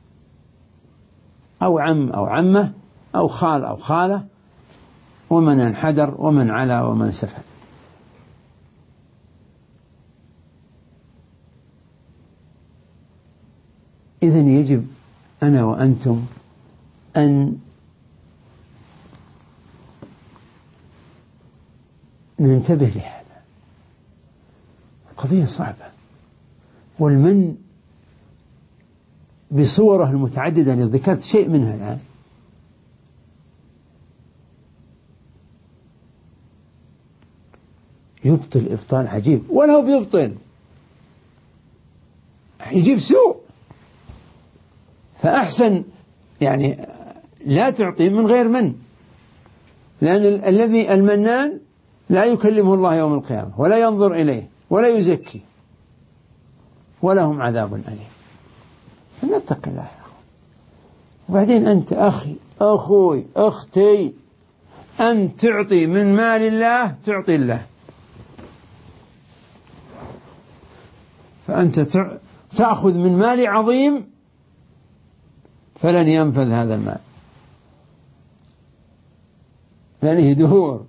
A: أو عم أو عمة، أو خال أو خالة، ومن انحدر ومن علا ومن سفل. إذن يجب أنا وأنتم أن ننتبه لهذا. قضية صعبة، والمن بصوره المتعددة اللي ذكرت شيء منها الآن. يبطل إبطال عجيب، ولو بيبطل يجيب سوء. فأحسن يعني لا تعطي من غير من، لأن الذي المنان لا يكلمه الله يوم القيامة ولا ينظر إليه ولا يزكي ولهم عذاب أليم. فنتق الله يا أخوي. وبعدين أنت أخي أخوي أختي، أن تعطي من مال الله تعطي الله. فأنت تأخذ من مال عظيم فلن ينفذ هذا المال، لأنه يدور.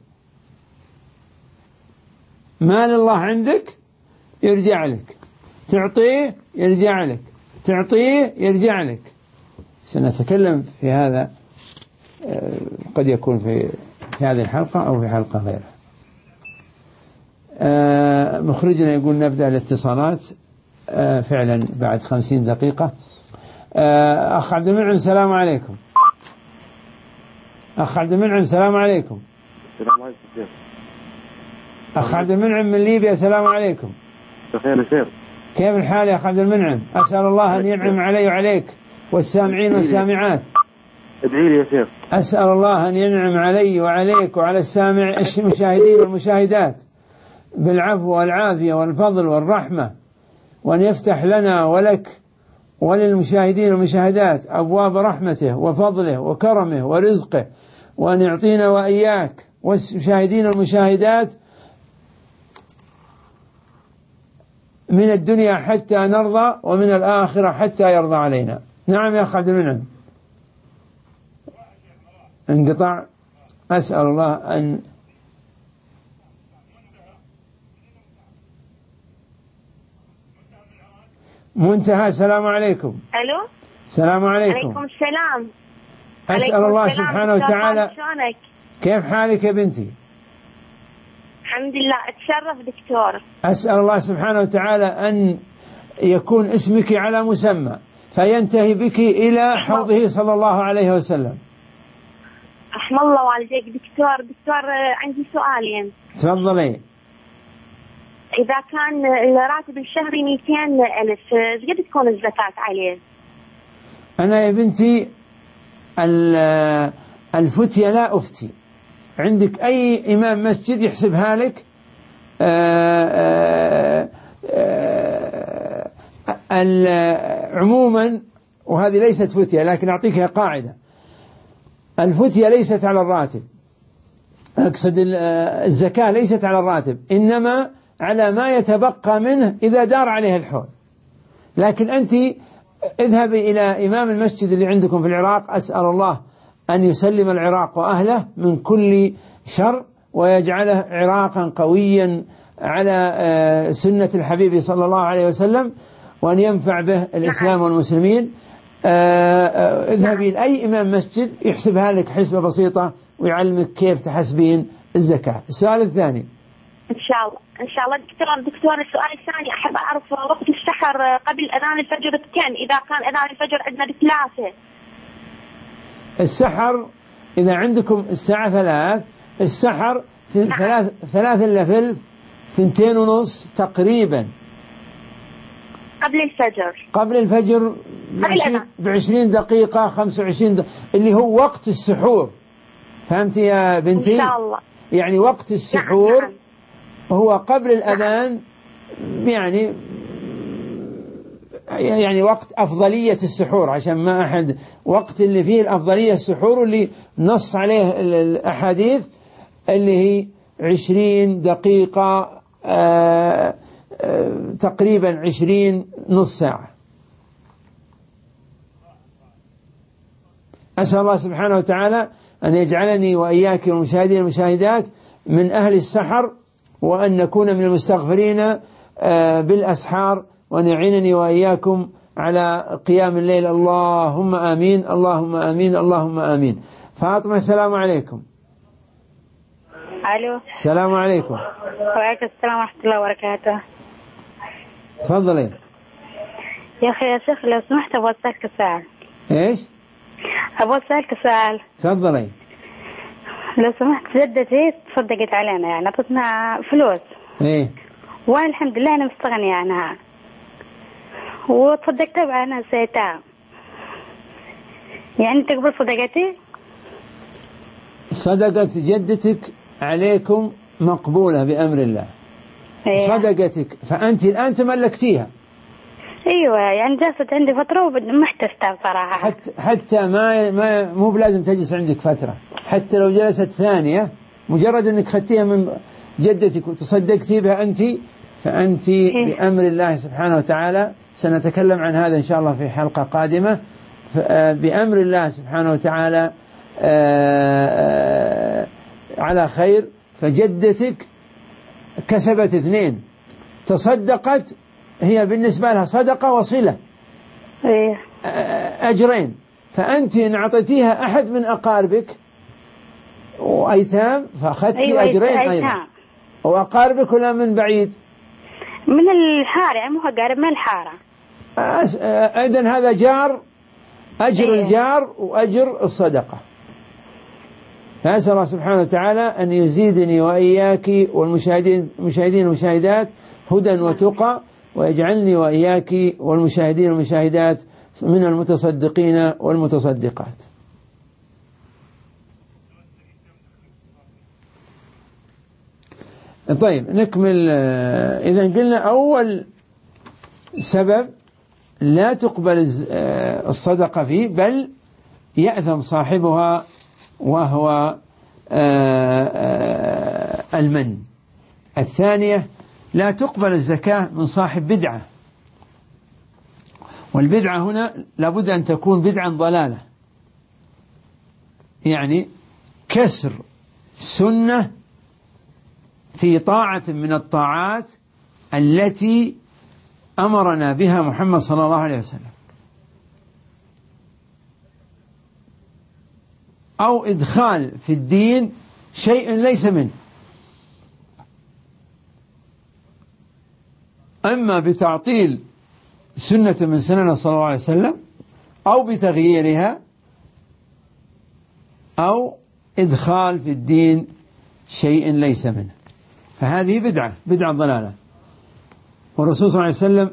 A: مال الله عندك يرجع لك، تعطيه يرجع لك، تعطيه يرجع لك. سنتكلم في هذا قد يكون في هذه الحلقة أو في حلقة غيرها. مخرجنا يقول نبدأ الاتصالات فعلا بعد 50 دقيقة. أخ عبد المنعم السلام عليكم. أخ عبد المنعم السلام عليكم.
B: السلام عليكم.
A: أخ عبد المنعم من ليبيا السلام عليكم.
B: بخير يا شيخ.
A: كيف الحال يا أخ عبد المنعم؟ أسأل الله أن ينعم علي وعليك والسامعين والسامعات.
B: ادعي لي يا شيخ.
A: أسأل الله أن ينعم علي وعليك وعلى المشاهدين والمشاهدات بالعفو والعافية والفضل والرحمة، وأن يفتح لنا ولك وللمشاهدين والمشاهدات أبواب رحمته وفضله وكرمه ورزقه، وأن يعطينا وإياك والمشاهدين والمشاهدات من الدنيا حتى نرضى ومن الآخرة حتى يرضى علينا. نعم يا أخ عبد المنعم. انقطع. أسأل الله أن منتهى. السلام عليكم.
C: ألو.
A: السلام عليكم.
C: عليكم السلام.
A: أسأل الله سبحانه وتعالى.
C: شلونك؟
A: كيف حالك يا بنتي؟
C: الحمد لله. أتشرف دكتور.
A: أسأل الله سبحانه وتعالى أن يكون اسمك على مسمى فينتهي بك إلى حوضه صلى الله عليه وسلم.
C: رحم الله والديك دكتور عندي سؤالين.
A: تفضلي.
C: إذا كان الراتب الشهري 200,000 ايش قد تكون الزكاة عليه؟
A: أنا يا بنتي الفتية لا أفتي. عندك أي إمام مسجد يحسبها لك عموما، وهذه ليست فتية لكن أعطيك قاعدة. الفتية ليست على الراتب، أقصد الزكاة ليست على الراتب، إنما على ما يتبقى منه إذا دار عليه الحول. لكن أنت اذهبي إلى إمام المسجد اللي عندكم في العراق، أسأل الله أن يسلم العراق وأهله من كل شر ويجعله عراقا قويا على سنة الحبيب صلى الله عليه وسلم، وأن ينفع به الإسلام والمسلمين. اذهبي لأي إمام مسجد يحسبها لك حسبة بسيطة ويعلمك كيف تحسبين الزكاة. السؤال الثاني.
C: إن شاء الله دكتور السؤال الثاني أحب أعرف وقت السحر قبل أذان الفجر بكم؟ إذا كان أذان الفجر عندنا ب3.
A: السحر إذا عندكم الساعة 3، السحر 3 إلا ثلث 2:30 تقريبا
C: قبل الفجر
A: ب20 دقيقة 25 دقيقة اللي هو وقت السحور. فهمت يا بنتي؟
C: إن شاء الله.
A: يعني وقت السحور
C: نعم.
A: هو قبل الأذان، يعني وقت أفضلية السحور، عشان ما أحد وقت اللي فيه الأفضلية السحور اللي نص عليه الأحاديث اللي هي 20 دقيقة تقريبا 20 نص ساعة. أسأل الله سبحانه وتعالى أن يجعلني وإياك والمشاهدين والمشاهدات من أهل السحر، وأن نكون من المستغفرين بالأسحار، وأن يعينني وإياكم على قيام الليل. اللهم آمين اللهم آمين اللهم آمين. فاطمة السلام عليكم.
D: ألو.
A: السلام عليكم.
D: وعليكم السلام ورحمة الله وبركاته.
A: تفضلي.
D: يا أخي يا شيخ لو سمحت أبغى أسألك سؤال.
A: إيش؟
D: أبغى أسألك سؤال.
A: تفضلي.
D: لو سمحت جدتي تصدقت علينا، يعني أعطتنا فلوس.
A: إيه.
D: وأنا الحمد لله أنا مستغنية عنها، وتصدقت بها أنا نسيتها، يعني تقبل صدقتي؟
A: صدقة جدتك عليكم مقبولة بأمر الله. صدقتك فأنت الآن تملكتيها.
D: أيوة يعني جلست عندي فترة وما احتجتها صراحة.
A: حتى ما مو بلازم تجلس عندك فترة، حتى لو جلست ثانية مجرد أنك خدتيها من جدتك وتصدقتي بها أنت، فأنت بأمر الله سبحانه وتعالى، سنتكلم عن هذا إن شاء الله في حلقة قادمة، بأمر الله سبحانه وتعالى على خير. فجدتك كسبت 2، تصدقت، هي بالنسبة لها صدقة وصلة أجرين. فأنت إن أعطيتيها أحد من أقاربك وأيتام فأخذتي أجرين أيضا. وأقاربك ولا من بعيد؟
D: من الحارة، يعني مو قارب من الحارة.
A: إذن هذا جار، أجر الجار وأجر الصدقة. فأسأل الله سبحانه وتعالى أن يزيدني وإياك والمشاهدين والمشاهدات هدى وتقى، ويجعلني وإياك والمشاهدين والمشاهدات من المتصدقين والمتصدقات. طيب نكمل. إذن قلنا أول سبب لا تقبل الصدقة فيه، بل يأثم صاحبها، وهو المن. الثانية لا تقبل الزكاة من صاحب بدعة، والبدعة هنا لابد أن تكون بدعا ضلالة، يعني كسر سنة في طاعة من الطاعات التي أمرنا بها محمد صلى الله عليه وسلم، أو إدخال في الدين شيء ليس منه، أما بتعطيل سنة من سنن صلى الله عليه وسلم، أو بتغييرها، أو إدخال في الدين شيء ليس منه، فهذه بدعة ضلالة. والرسول صلى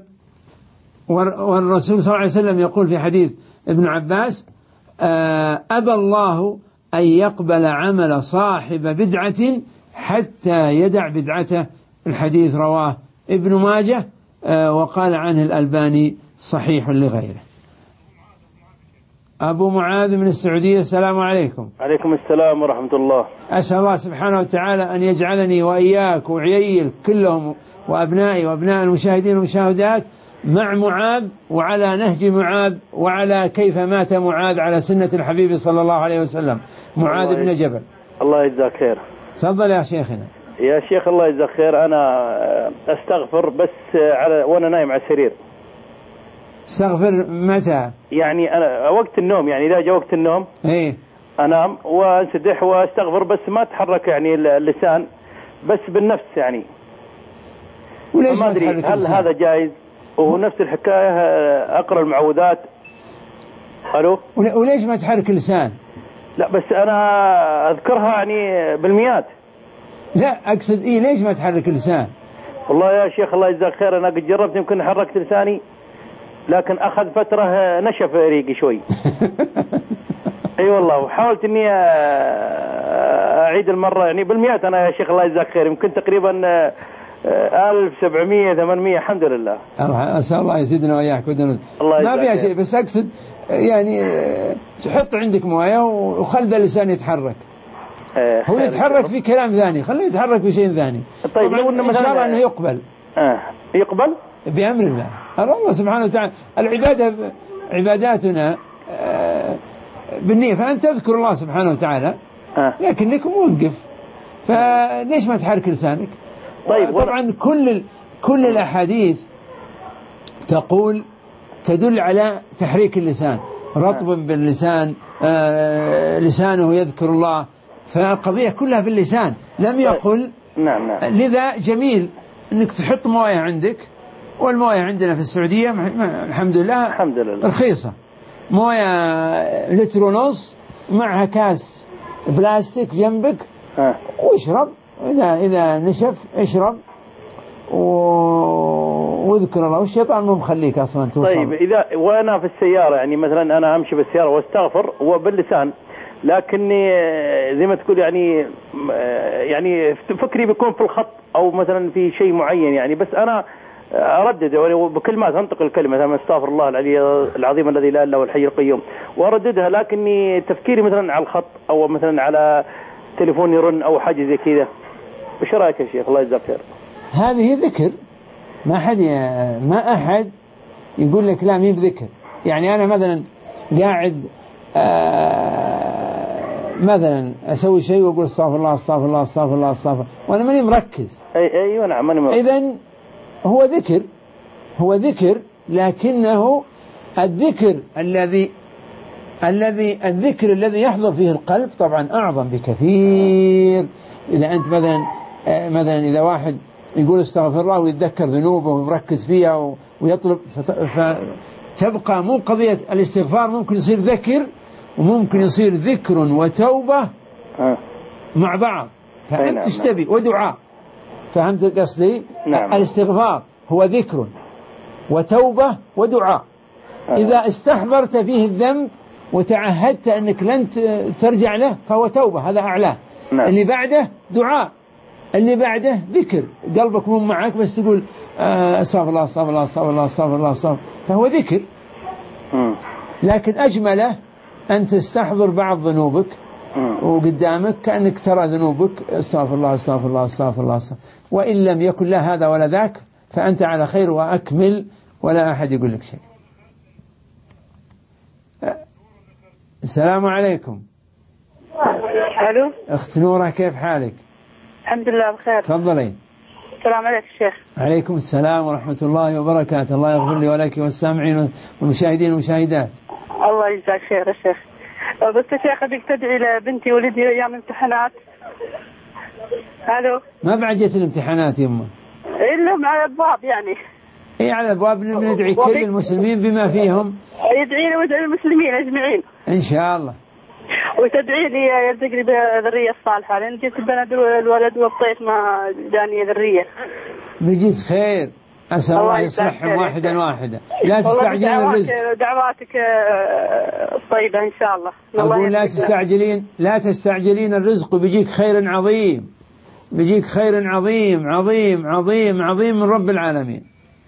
A: الله عليه وسلم يقول في حديث ابن عباس: أبى الله أن يقبل عمل صاحب بدعة حتى يدع بدعته. الحديث رواه ابن ماجه، وقال عنه الألباني صحيح لغيره. أبو معاذ من السعودية، السلام عليكم.
B: عليكم السلام ورحمة الله.
A: أسأل الله سبحانه وتعالى أن يجعلني وإياك وعييل كلهم وأبنائي وأبناء المشاهدين والمشاهدات مع معاذ، وعلى نهج معاذ، وعلى كيف مات معاذ على سنة الحبيب صلى الله عليه وسلم، معاذ بن جبل.
B: الله يجزاك خير.
A: تفضل يا شيخنا.
B: يا شيخ الله يجزاك خير، أنا أستغفر بس وأنا نايم على السرير.
A: استغفر متى؟
B: يعني أنا وقت النوم، يعني إذا جاء وقت النوم
A: إيه
B: أنام وأنسدح وأستغفر، بس ما تحرك يعني اللسان، بس بالنفس يعني.
A: وليش
B: ما أدري هل هذا جائز؟ ونفس الحكاية أقرأ المعوذات. ألو؟
A: وليش ما تحرك اللسان؟
B: لا بس أنا أذكرها يعني بالمئات.
A: لا أقصد ليش ما تحرك اللسان؟
B: والله يا شيخ الله يجزاك خير، أنا قد جربت، يمكن حركت لساني لكن أخذ فترة نشف ريقي شوي. أي والله، وحاولت إني أعيد المرة يعني بالمئات. أنا يا شيخ الله يجزاك خير يمكن تقريبا 1700 800 الحمد لله.
A: أسأل الله يزيدنا وإياك ودنا. ما فيها شيء، بس أقصد يعني تحط عندك موية وخلي اللسان يتحرك. هو يتحرك في كلام ثاني، خليه يتحرك في شيء ثاني.
B: طيب لو
A: إن شاء الله أنه يقبل.
B: يقبل
A: بأمر الله. الله سبحانه وتعالى العبادة عباداتنا بالنية، فأنت تذكر الله سبحانه وتعالى لكنك موقف، فليش ما تحرك لسانك؟
B: طيب
A: طبعا كل الأحاديث تدل على تحريك اللسان، رطب باللسان، لسانه يذكر الله، فالقضية كلها في اللسان، لم يقل.
B: نعم.
A: لذا جميل أنك تحط موية عندك، والموية عندنا في السعودية الحمد لله رخيصة، موية لتر ونص معها كاس بلاستيك جنبك، واشرب إذا نشف اشرب، واذكر الله، والشيطان مو مخليك أصلا توصل.
B: طيب إذا وأنا في السيارة يعني مثلا أنا أمشي بالسيارة واستغفر وباللسان، لكني زي ما تقول يعني فكري بيكون في الخط أو مثلا في شيء معين يعني، بس أنا أردد بكلمات أنطق الكلمة مثلا استغفر الله العلي العظيم الذي لا إله إلا هو الحي القيوم وأرددها، لكني تفكيري مثلا على الخط أو مثلا على تليفون يرن أو حاجة زي كذا. وش رأيك يا شيخ الله يجزاك خير؟
A: هذه ذكر، ما أحد يقول لك لا مين بذكر. يعني أنا مثلا قاعد مثلا أسوي شيء وأقول استغفر الله استغفر الله استغفر الله استغفر وأنا ماني مركز.
B: أيوة نعم ماني مركز.
A: إذن هو ذكر لكنه الذكر الذي يحضر فيه القلب طبعا أعظم بكثير. إذا أنت مثلا إذا واحد يقول استغفر الله ويتذكر ذنوبه ويركز فيها ويطلب، فتبقى مو قضية الاستغفار، ممكن يصير ذكر وممكن يصير ذكر وتوبة مع بعض، فأنت تشتبه ودعاء. فهمت قصدي؟
B: نعم.
A: الاستغفار هو ذكر وتوبة ودعاء. إذا استحضرت فيه الذنب وتعهدت أنك لن ترجع له فهو توبة، هذا أعلاه.
B: نعم.
A: اللي بعده دعاء، اللي بعده ذكر، قلبك مو معك بس تقول استغفر الله استغفر الله استغفر الله استغفر الله استغفر، فهو ذكر. لكن أجمله أن تستحضر بعض ذنوبك وقدامك كأنك ترى ذنوبك، استغفر الله استغفر الله استغفر الله استغفر. وإن لم يكن لا هذا ولا ذاك فأنت على خير وأكمل ولا أحد يقول لك شيء. السلام عليكم.
E: الو
A: اخت نورة، كيف حالك؟
E: الحمد لله بخير.
A: تفضلي.
E: السلام عليكم شيخ.
A: عليكم السلام ورحمة الله وبركاته. الله يغفر لي ولك والسامعين والمشاهدين والمشاهدات.
E: الله يجزاك خير يا شيخ. بس يا شيخ ابيك تدعي لبنتي ولدي ايام امتحانات. الو. ما
A: بعد جت الامتحانات يمه؟
E: الا مع الابواب يعني.
A: اي على الابواب، ندعي كل المسلمين بما فيهم.
E: يدعي لي ويدعي المسلمين اجمعين.
A: ان شاء الله.
E: وتدعي لي يرزقني بالذريه الصالحه، لان جيت البنات الولد والطيف ما جاني ذريه.
A: بيجيك خير، أسأل الله يصلحهم واحدا واحدا. لا تستعجلين الرزق.
E: دعواتك طيبة إن شاء الله.
A: أقول لا تستعجلين الرزق، بيجيك خير عظيم، بيجيك خير عظيم عظيم عظيم عظيم من رب العالمين.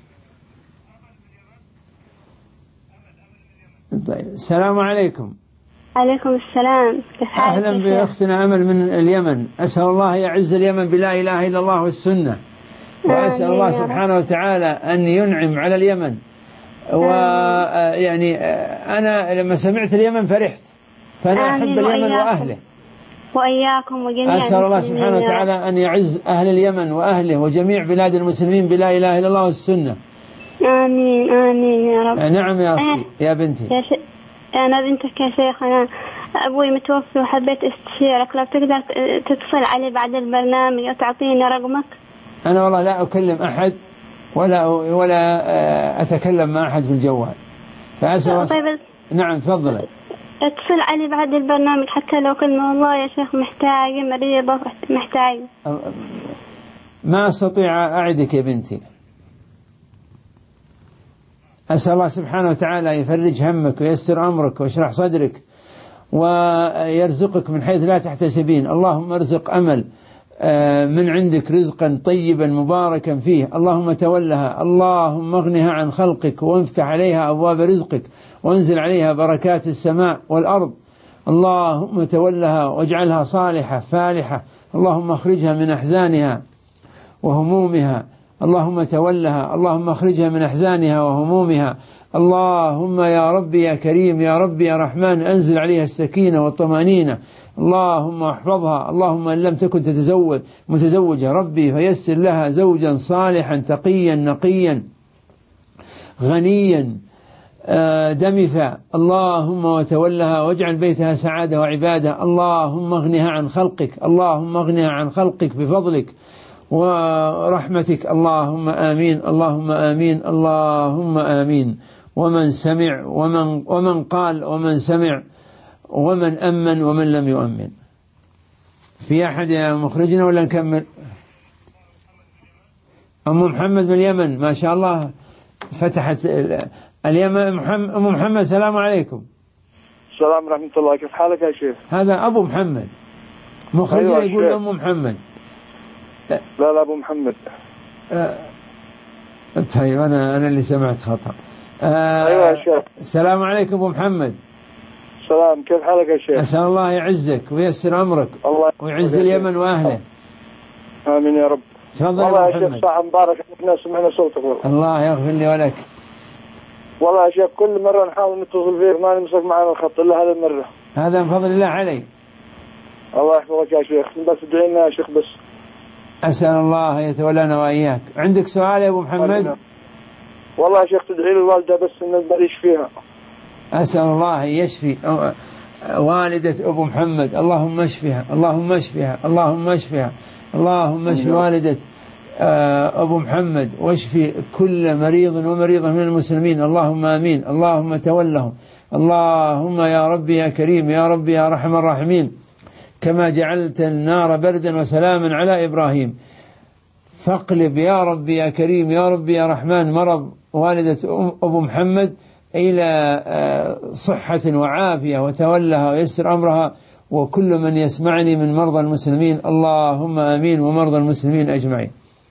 A: طيب السلام عليكم.
D: عليكم السلام.
A: أهلا بأختنا أمل من اليمن. أسأل الله يعز اليمن بلا إله إلا الله والسنة، وأسأل الله سبحانه وتعالى أن ينعم على اليمن. ويعني أنا لما سمعت اليمن فرحت، فأنا أحب اليمن وأهله
D: وإياكم وجميع.
A: أسأل الله سبحانه وتعالى أن يعز أهل اليمن وأهله وجميع بلاد المسلمين بلا إله إلا الله والسنة.
D: آمين آمين يا رب.
A: نعم يا أختي يا بنتي.
D: أنا بنتك يا شيخ، أنا أبوي متوفي وحبيت استشيرك، لو تقدر تتصل علي بعد البرنامج وتعطيني رقمك.
A: أنا والله لا أكلم أحد ولا أتكلم مع أحد في الجوال، فأسأل.
D: طيب
A: نعم تفضلي.
D: اتصل علي بعد البرنامج حتى لو كلمة، والله يا شيخ محتاجة مريضة محتاجة.
A: ما أستطيع أعدك يا بنتي. أسأل الله سبحانه وتعالى يفرج همك ويسر أمرك ويشرح صدرك ويرزقك من حيث لا تحتسبين. اللهم ارزق أمل من عندك رزقا طيبا مباركا فيه. اللهم تولها، اللهم اغنها عن خلقك وافتح عليها أبواب رزقك وانزل عليها بركات السماء والأرض. اللهم تولها واجعلها صالحة فالحة. اللهم اخرجها من أحزانها وهمومها. اللهم تولها، اللهم اخرجها من أحزانها وهمومها. اللهم يا ربي يا كريم يا ربي يا رحمن أنزل عليها السكينة والطمأنينة. اللهم احفظها. اللهم إن لم تكن متزوجة ربي فيسر لها زوجا صالحا تقيا نقيا غنيا دمثا. اللهم وتولها واجعل بيتها سعادة وعبادة. اللهم اغنها عن خلقك، اللهم اغنها عن خلقك بفضلك ورحمتك. اللهم آمين اللهم آمين اللهم آمين. ومن سمع ومن قال ومن سمع ومن أمن ومن لم يؤمن. في أحد يا مخرجنا ولا نكمل؟ أم محمد من اليمن ما شاء الله فتحت اليمن. أم محمد السلام عليكم.
F: السلام ورحمة الله، كيف حالك يا شيخ؟
A: هذا أبو محمد، مخرجنا أيوة يقول أم محمد.
F: لا أبو محمد.
A: طيب أنا اللي سمعت خطأ.
F: أيوة يا شيخ.
A: السلام عليكم أبو محمد.
F: السلام، كيف حالك يا شيخ؟
A: أسأل الله يعزك وييسر أمرك ويعز اليمن وأهله.
F: آمين يا رب.
A: تفضل
F: والله
A: يا
F: شيخ ساعة مبارك احنا سمعنا صوتك والله.
A: الله يغفر لي ولك.
F: والله يا شيخ كل مرة نحاول نتصل فيك ما نمسك معنا الخط إلا هذه المرة.
A: هذا من فضل الله علي.
F: الله يحفظك يا شيخ، بس ادعي لنا يا شيخ بس.
A: أسأل الله يتولانا وإياك. عندك سؤال يا أبو محمد؟
F: والله يا شيخ تدعي لي الوالدة بس إن نبريش فيها.
A: أسأل الله يشفي والدة أبو محمد، اللهم اشفها اللهم اشفها اللهم اشفها، اللهم اشف والدة أبو محمد واشفي كل مريض ومريضة من المسلمين، اللهم آمين. اللهم تولهم، اللهم يا ربي يا كريم يا ربي يا أرحم الراحمين، كما جعلت النار بردا وسلاما على إبراهيم، فاقلب يا ربي يا كريم يا ربي يا رحمن مرض والدة أبو محمد إلى صحة وعافية، وتولها ويسر أمرها وكل من يسمعني من مرضى المسلمين، اللهم آمين، ومرضى المسلمين أجمعين.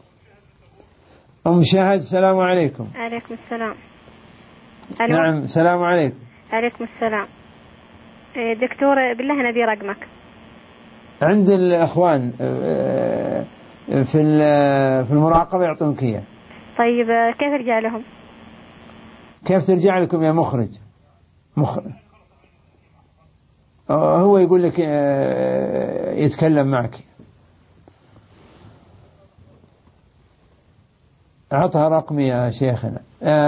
A: أم شاهد السلام عليكم.
G: عليكم السلام.
A: نعم السلام عليكم.
G: عليكم السلام. دكتور بالله نبي رقمك.
A: عند الأخوان في المراقبة يعطونك إياه.
G: طيب كيف أرجع لهم؟
A: كيف ترجع لكم يا مخرج؟ هو يقول لك يتكلم معك. أعطها رقمي يا شيخنا.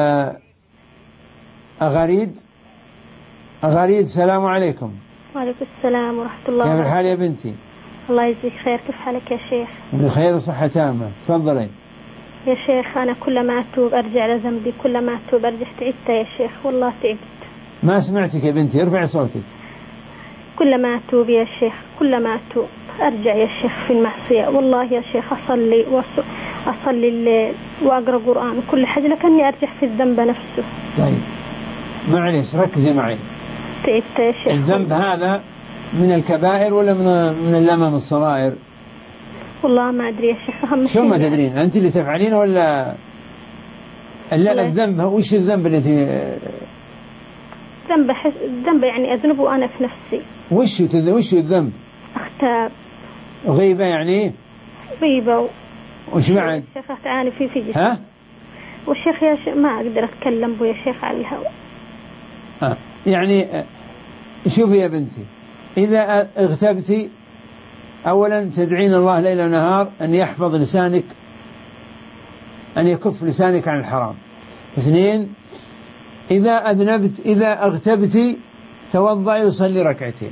A: أغاريد السلام عليكم.
G: وعليكم السلام ورحمة الله.
A: كيف الحال يا بنتي؟
G: الله يجزيك خير، كيف حالك يا شيخ؟
A: بخير وصحة تامة، تفضلي.
G: يا شيخ أنا كل ما أتوب أرجع لذنبي، كل ما أتوب أرجع. تعبت يا شيخ والله تعبت.
A: ما سمعتك يا بنتي، ارفعي صوتك.
G: كل ما أتوب يا شيخ، كل ما أتوب أرجع يا شيخ في المعصية، والله يا شيخ أصلي الليل وأقرأ قرآن وكل حاجة لكني أرجع في الذنب نفسه.
A: طيب معليش ركزي معي.
G: تعبت يا شيخ.
A: الذنب هذا من الكبائر ولا من اللمم الصغائر؟
G: والله ما أدري يا شيخ.
A: شو ما تدرين أنت اللي تفعلين ولا الذنب؟ وش الذنب اللي
G: ذنب يعني أذنبه أنا في نفسي.
A: وش الذنب؟
G: أختاب.
A: غيبة يعني؟ غيبة. وش بعد؟
G: الشيخ تعاني في جسمي.
A: ها؟
G: والشيخ يا شيخ ما أقدر أتكلم بو يا شيخ على الهواء.
A: يعني شوفي يا بنتي، إذا اغتبتي أولا تدعين الله ليل ونهار أن يحفظ لسانك، أن يكف لسانك عن الحرام. اثنين، إذا اغتبتي توضأي وصلي ركعتين.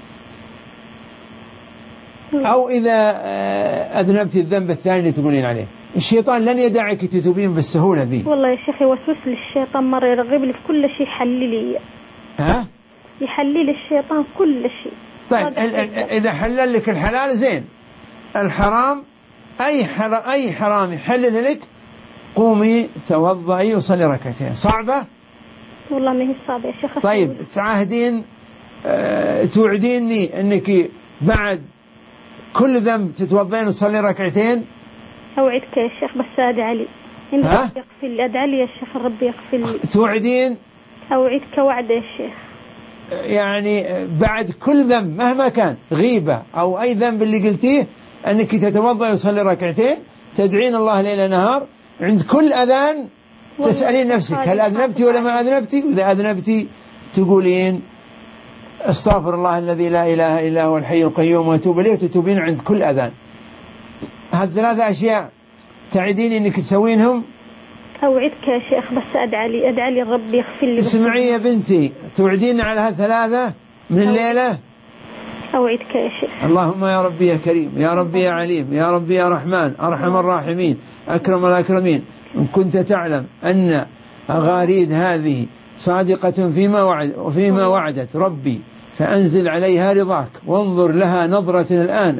A: أو إذا أذنبت الذنب الثاني اللي تقولين عليه، الشيطان لن يدعك تتوبين بالسهولة ذي.
G: والله يا شيخ يوسوس لي الشيطان مرة، يرغب لي في كل شيء، يحللي.
A: ها؟
G: يحلل الشيطان كل شيء.
A: طيب إذا حلل لك الحلال زين، الحرام أي حرام يحلل لك قومي توضئي وصلي ركعتين. صعبة؟
G: والله ما هي صعبة يا شيخ.
A: طيب تعاهدين توعديني أنك بعد كل ذنب تتوضئين وتصلي ركعتين؟
G: أوعدك يا شيخ، بس أدعي لي.
A: ها؟
G: أدعي لي يا شيخ الرب يغفر لي.
A: توعدين؟
G: أوعدك وعد يا شيخ.
A: يعني بعد كل ذنب مهما كان، غيبة أو أي ذنب اللي قلتيه، أنك تتوضأ وتصلي ركعتين، تدعين الله ليل نهار، عند كل أذان تسألين نفسك هل أذنبتي ولا ما أذنبتي؟ وإذا أذنبتي تقولين استغفر الله الذي لا إله إلا هو الحي القيوم وأتوب إليه، وتتوبين عند كل أذان. هذه ثلاثة أشياء تعدين أنك تسوينهم.
G: أوعدك يا شيخ، بس أدعي لي الرب يغفر لي.
A: اسمعي يا بنتي، توعدين على هالثلاثة من الليلة؟
G: أوعدك يا شيخ.
A: اللهم يا ربي يا كريم يا ربي يا عليم يا ربي يا رحمن أرحم الراحمين أكرم الأكرمين، إن كنت تعلم أن أغاريد هذه صادقة فيما وعدت ربي فأنزل عليها رضاك، وانظر لها نظرة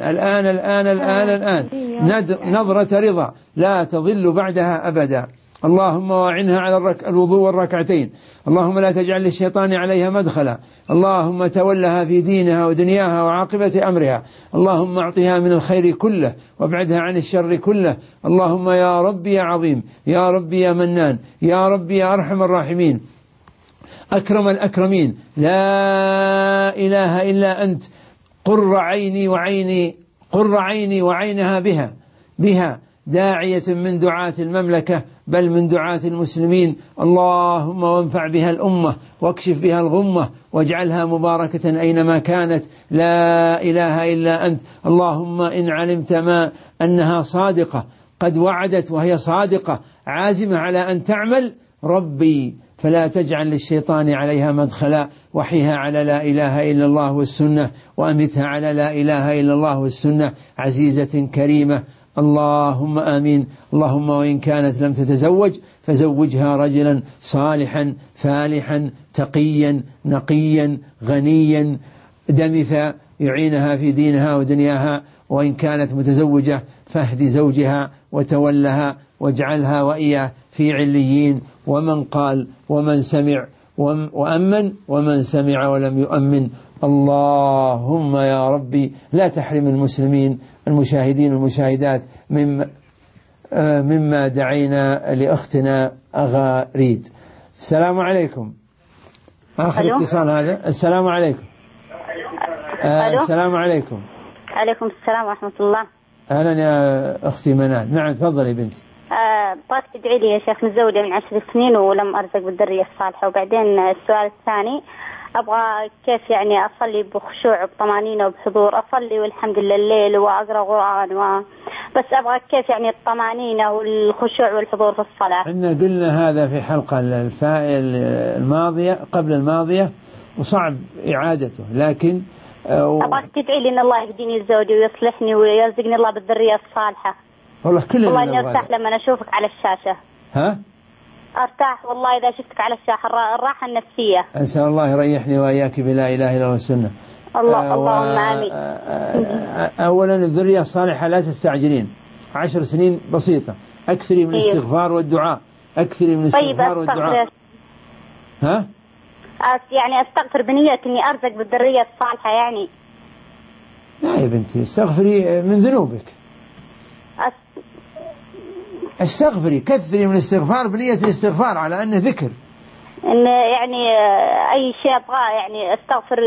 A: الآن نظرة رضا لا تضل بعدها أبدا. اللهم واعنها على الوضوء والركعتين. اللهم لا تجعل للشيطان عليها مدخلا. اللهم تولها في دينها ودنياها وعاقبة أمرها. اللهم اعطها من الخير كله وابعدها عن الشر كله. اللهم يا ربي يا عظيم، يا ربي يا منان، يا ربي يا أرحم الراحمين، أكرم الأكرمين، لا إله إلا أنت، قر عيني وعينها بها داعية من دعاة المملكة بل من دعاة المسلمين. اللهم وانفع بها الأمة واكشف بها الغمة واجعلها مباركة أينما كانت. لا إله إلا أنت. اللهم إن علمت ما أنها صادقة قد وعدت وهي صادقة عازمة على أن تعمل ربي فلا تجعل للشيطان عليها مدخلا. وحيها على لا إله إلا الله والسنة، وأمتها على لا إله إلا الله والسنة عزيزة كريمة. اللهم آمين. اللهم وإن كانت لم تتزوج فزوجها رجلا صالحا فالحا تقيا نقيا غنيا دمثا يعينها في دينها ودنياها. وإن كانت متزوجة فاهد زوجها وتولها واجعلها وإياه في عليين. ومن قال ومن سمع وأمن ومن سمع ولم يؤمن. اللهم يا ربي لا تحرم المسلمين المشاهدين والمشاهدات مما دعينا لأختنا أغاريد. السلام عليكم. آخر اتصال هذا. السلام عليكم. السلام عليكم.
H: عليكم السلام ورحمة الله.
A: أهلا يا أختي منال. نعم تفضلي بنتي.
H: بغيت تدعي لي يا شيخ، متزوجة من 10 سنين ولم أرزق بالذرية الصالحة. وبعدين السؤال الثاني، أبغى كيف يعني أصلي بخشوع وبطمانينة وبحضور، أصلي والحمد لله الليل وأقرأ قرآن بس أبغى كيف يعني الطمانينة والخشوع والحضور في الصلاة.
A: إحنا قلنا هذا في حلقة الماضية قبل الماضية وصعب إعادته، لكن
H: أبغى تدعي لي إن الله يهديني زوجي ويصلحني ويرزقني الله بالذرية الصالحة.
A: والله كلنا
H: والله إني أرتاح لما أشوفك على الشاشة.
A: ها؟
H: أرتاح والله إذا شفتك على الشاشة، الراحة النفسية.
A: أسأل الله يريحني وإياك بلا إله إلا هو السنة.
H: اللهم آمين.
A: أولا الذرية الصالحة لا تستعجلين، 10 سنين بسيطة. أكثري من الاستغفار والدعاء، أكثري من الاستغفار والدعاء. ها؟
H: يعني أستغفر بنية إني أرزق بالذرية الصالحة يعني.
A: لا يا بنتي استغفري من ذنوبك. استغفري، كثري من الاستغفار بنية الاستغفار على أنه ذكر.
H: إن يعني أي شيء أبغاه يعني أستغفر.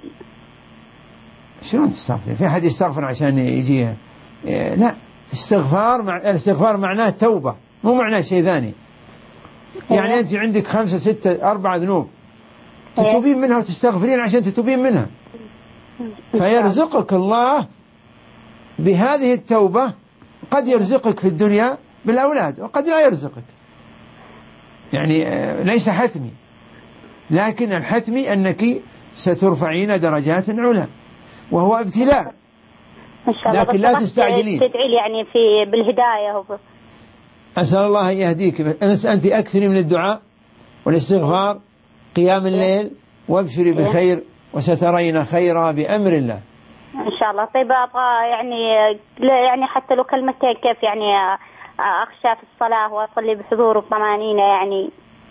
A: شلون تستغفري؟ في أحد يستغفر عشان يجيها؟ لا، الاستغفار معناه توبة، مو معناه شيء ثاني. يعني أنت عندك 5 6 4 ذنوب تتوبين منها وتستغفرين عشان تتوبين منها، فيرزقك الله بهذه التوبة. قد يرزقك في الدنيا بالأولاد وقد لا يرزقك، يعني ليس حتمي، لكن الحتمي أنك سترفعين درجات على وهو ابتلاء. لكن لا تستعجلين.
H: تدعي لي يعني بالهداية.
A: أسأل الله أن يهديك. أنت أكثري من الدعاء والاستغفار، قيام الليل، وابشري بخير وسترين خيرا بأمر الله
H: إن شاء الله. طيب أبغى يعني حتى لو كلمتين كيف يعني أخشى في الصلاة وأصلي بحضور وطمانينة يعني.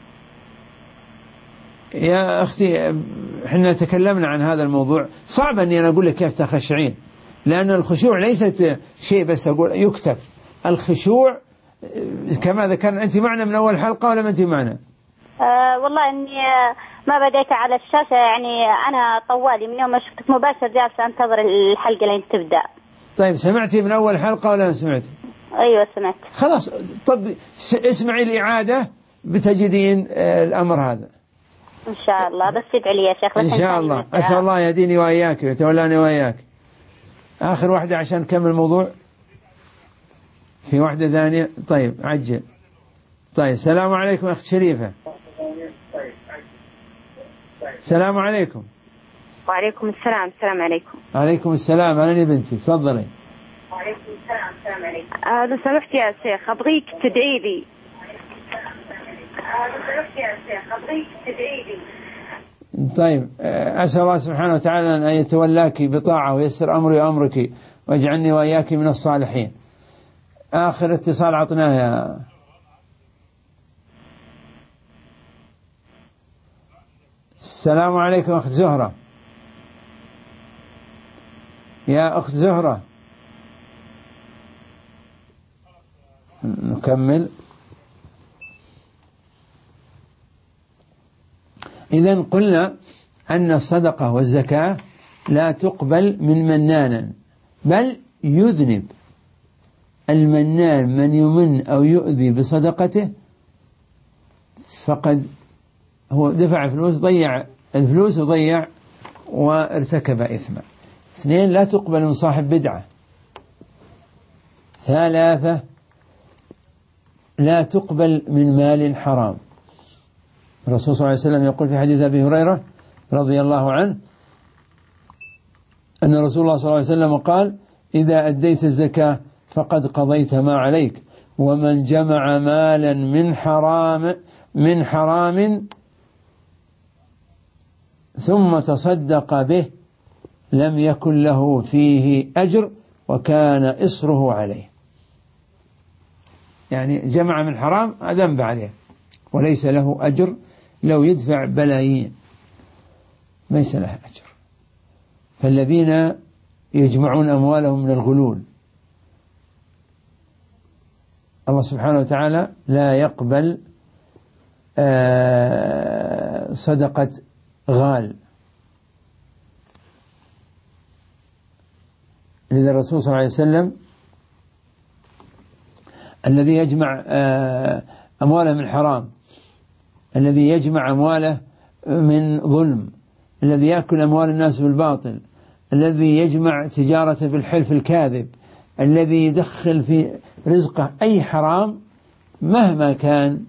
A: يا أختي احنا تكلمنا عن هذا الموضوع. صعب أني أنا أقول لك كيف تخشعين، لأن الخشوع ليست شيء بس أقول يكتب. الخشوع كما ذكرنا. أنت معنا من أول حلقة ولا ما أنت معنا؟
H: والله إني ما بديت على الشاشة، يعني أنا طوالي من يوم ما شفتك مباشر جالسة أنتظر الحلقة لين تبدأ.
A: طيب سمعتي من أول حلقة ولا ما سمعتي؟
H: أيوة سمعت.
A: خلاص طب اسمعي الإعادة بتجدين الأمر هذا
H: إن شاء الله. بس ادعي لي يا شيخ.
A: إن شاء الله. أسأل الله يهديني وإياك ويتولاني وإياك. آخر واحدة عشان نكمل الموضوع. في واحدة ثانية. طيب عجل. طيب السلام عليكم أخت شريفة. السلام عليكم.
I: وعليكم السلام. السلام عليكم.
A: عليكم السلام. أنا يا بنتي تفضلي.
I: وعليكم السلام. السلام عليكم. لو سمحت يا شيخ أبغيك تدعي لي.
A: طيب، أسأل الله سبحانه وتعالى أن يتولاك بطاعة ويسر أمري وأمرك واجعلني وإياك من الصالحين. آخر اتصال عطناه يا السلام عليكم أخت زهرة. يا أخت زهرة نكمل. إذن قلنا أن الصدقة والزكاة لا تقبل من منانا، بل يذنب المنان من يمن أو يؤذي بصدقته فقد هو دفع فلوس، ضيع الفلوس وضيع وارتكب إثما. 2 لا تقبل من صاحب بدعة. 3 لا تقبل من مال حرام. الرسول صلى الله عليه وسلم يقول في حديث أبي هريرة رضي الله عنه أن رسول الله صلى الله عليه وسلم قال: إذا أديت الزكاة فقد قضيت ما عليك، ومن جمع مالا من حرام ثم تصدق به لم يكن له فيه أجر وكان إصره عليه. يعني جمع من حرام ذنب عليه وليس له أجر، لو يدفع بلايين ليس له أجر. فالذين يجمعون أموالهم من الغلول الله سبحانه وتعالى لا يقبل صدقة غال. لذا الرسول صلى الله عليه وسلم الذي يجمع أمواله من حرام، الذي يجمع أمواله من ظلم، الذي يأكل أموال الناس بالباطل، الذي يجمع تجارة بالحلف الكاذب، الذي يدخل في رزقه أي حرام مهما كان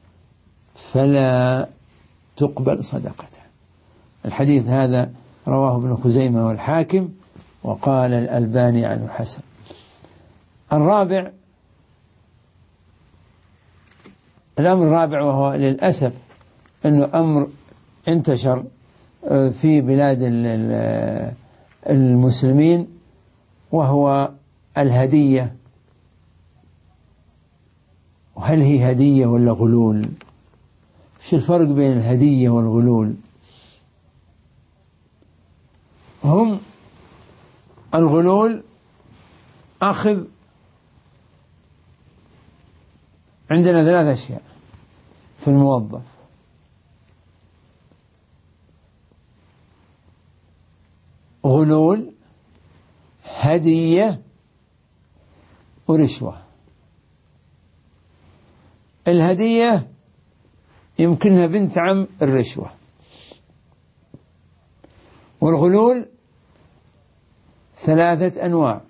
A: فلا تقبل صدقته. الحديث هذا رواه ابن خزيمة والحاكم وقال الألباني عنه حسن. الرابع، الأمر الرابع وهو للأسف أنه أمر انتشر في بلاد المسلمين، وهو الهدية. وهل هي هدية ولا غلول؟ شو الفرق بين الهدية والغلول؟ هم الغلول أخذ عندنا 3 أشياء في الموظف: غلول، هدية، ورشوة. الهدية يمكنها بنت عم الرشوة، والغلول 3 أنواع: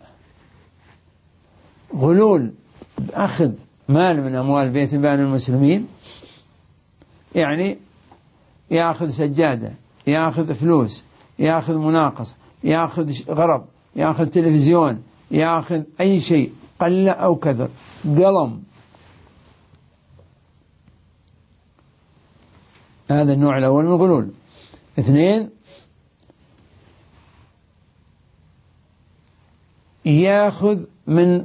A: غلول بأخذ مال من أموال بيت مال المسلمين، يعني يأخذ سجادة، يأخذ فلوس، يأخذ مناقص، يأخذ غرب، يأخذ تلفزيون، يأخذ أي شيء قل أو كثر، قلم. هذا النوع الأول من الغلول. 2 يأخذ من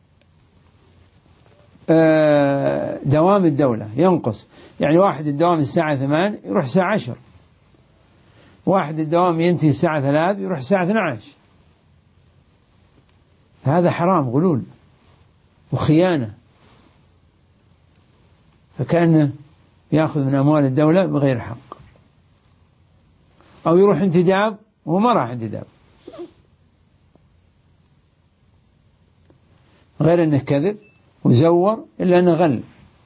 A: دوام الدولة، ينقص، يعني واحد الدوام الساعة 8 يروح الساعة 10، واحد الدوام ينتهي الساعة 3 يروح الساعة 12. هذا حرام، غلول وخيانة، فكأنه يأخذ من أموال الدولة بغير حق. أو يروح انتداب وهو ما راح انتداب، غير أنه كذب وزور إلا أنه غل.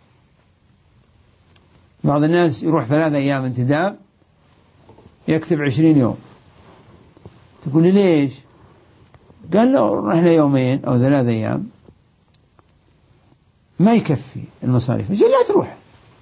A: بعض الناس يروح 3 أيام انتداب يكتب 20 يوم. تقول لي ليش؟ قال له رحنا 2 أو 3 أيام ما يكفي المصاريف. قال لا تروح.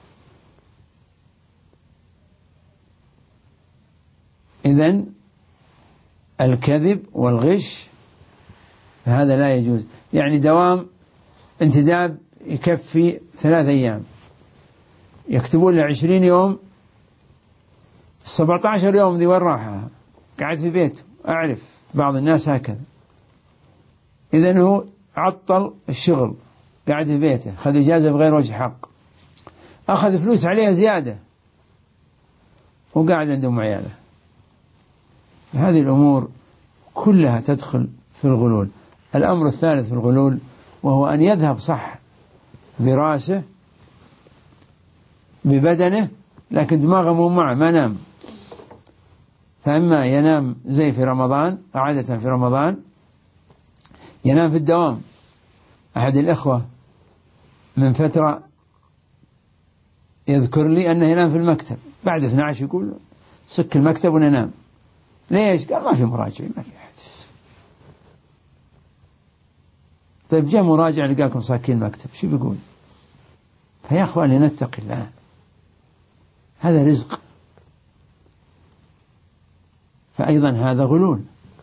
A: إذن الكذب والغش هذا لا يجوز. يعني دوام انتداب يكفي 3 أيام، يكتبون له 20 يوم 17 يوم ذي وين راحها؟ قاعد في بيته. أعرف بعض الناس هكذا. إذن هو عطل الشغل، قاعد في بيته، أخذ إجازة بغير وجه حق، أخذ فلوس عليها زيادة وقاعد عنده عياله. هذه الأمور كلها تدخل في الغلول. الأمر الثالث في الغلول وهو أن يذهب صح براسه ببدنه لكن دماغه مو معه، ما نام. فإما ينام زي في رمضان، عادة في رمضان ينام في الدوام. أحد الإخوة من فترة يذكر لي أنه ينام في المكتب بعد 12 يقول سك المكتب وننام. ليش؟ قال ما في مراجع، ما في حدث. طيب جاء مراجع لقاكم ساكين المكتب، شو بيقول؟ فيا أخواني نتقي الله، هذا رزق. فأيضا هذا غلول.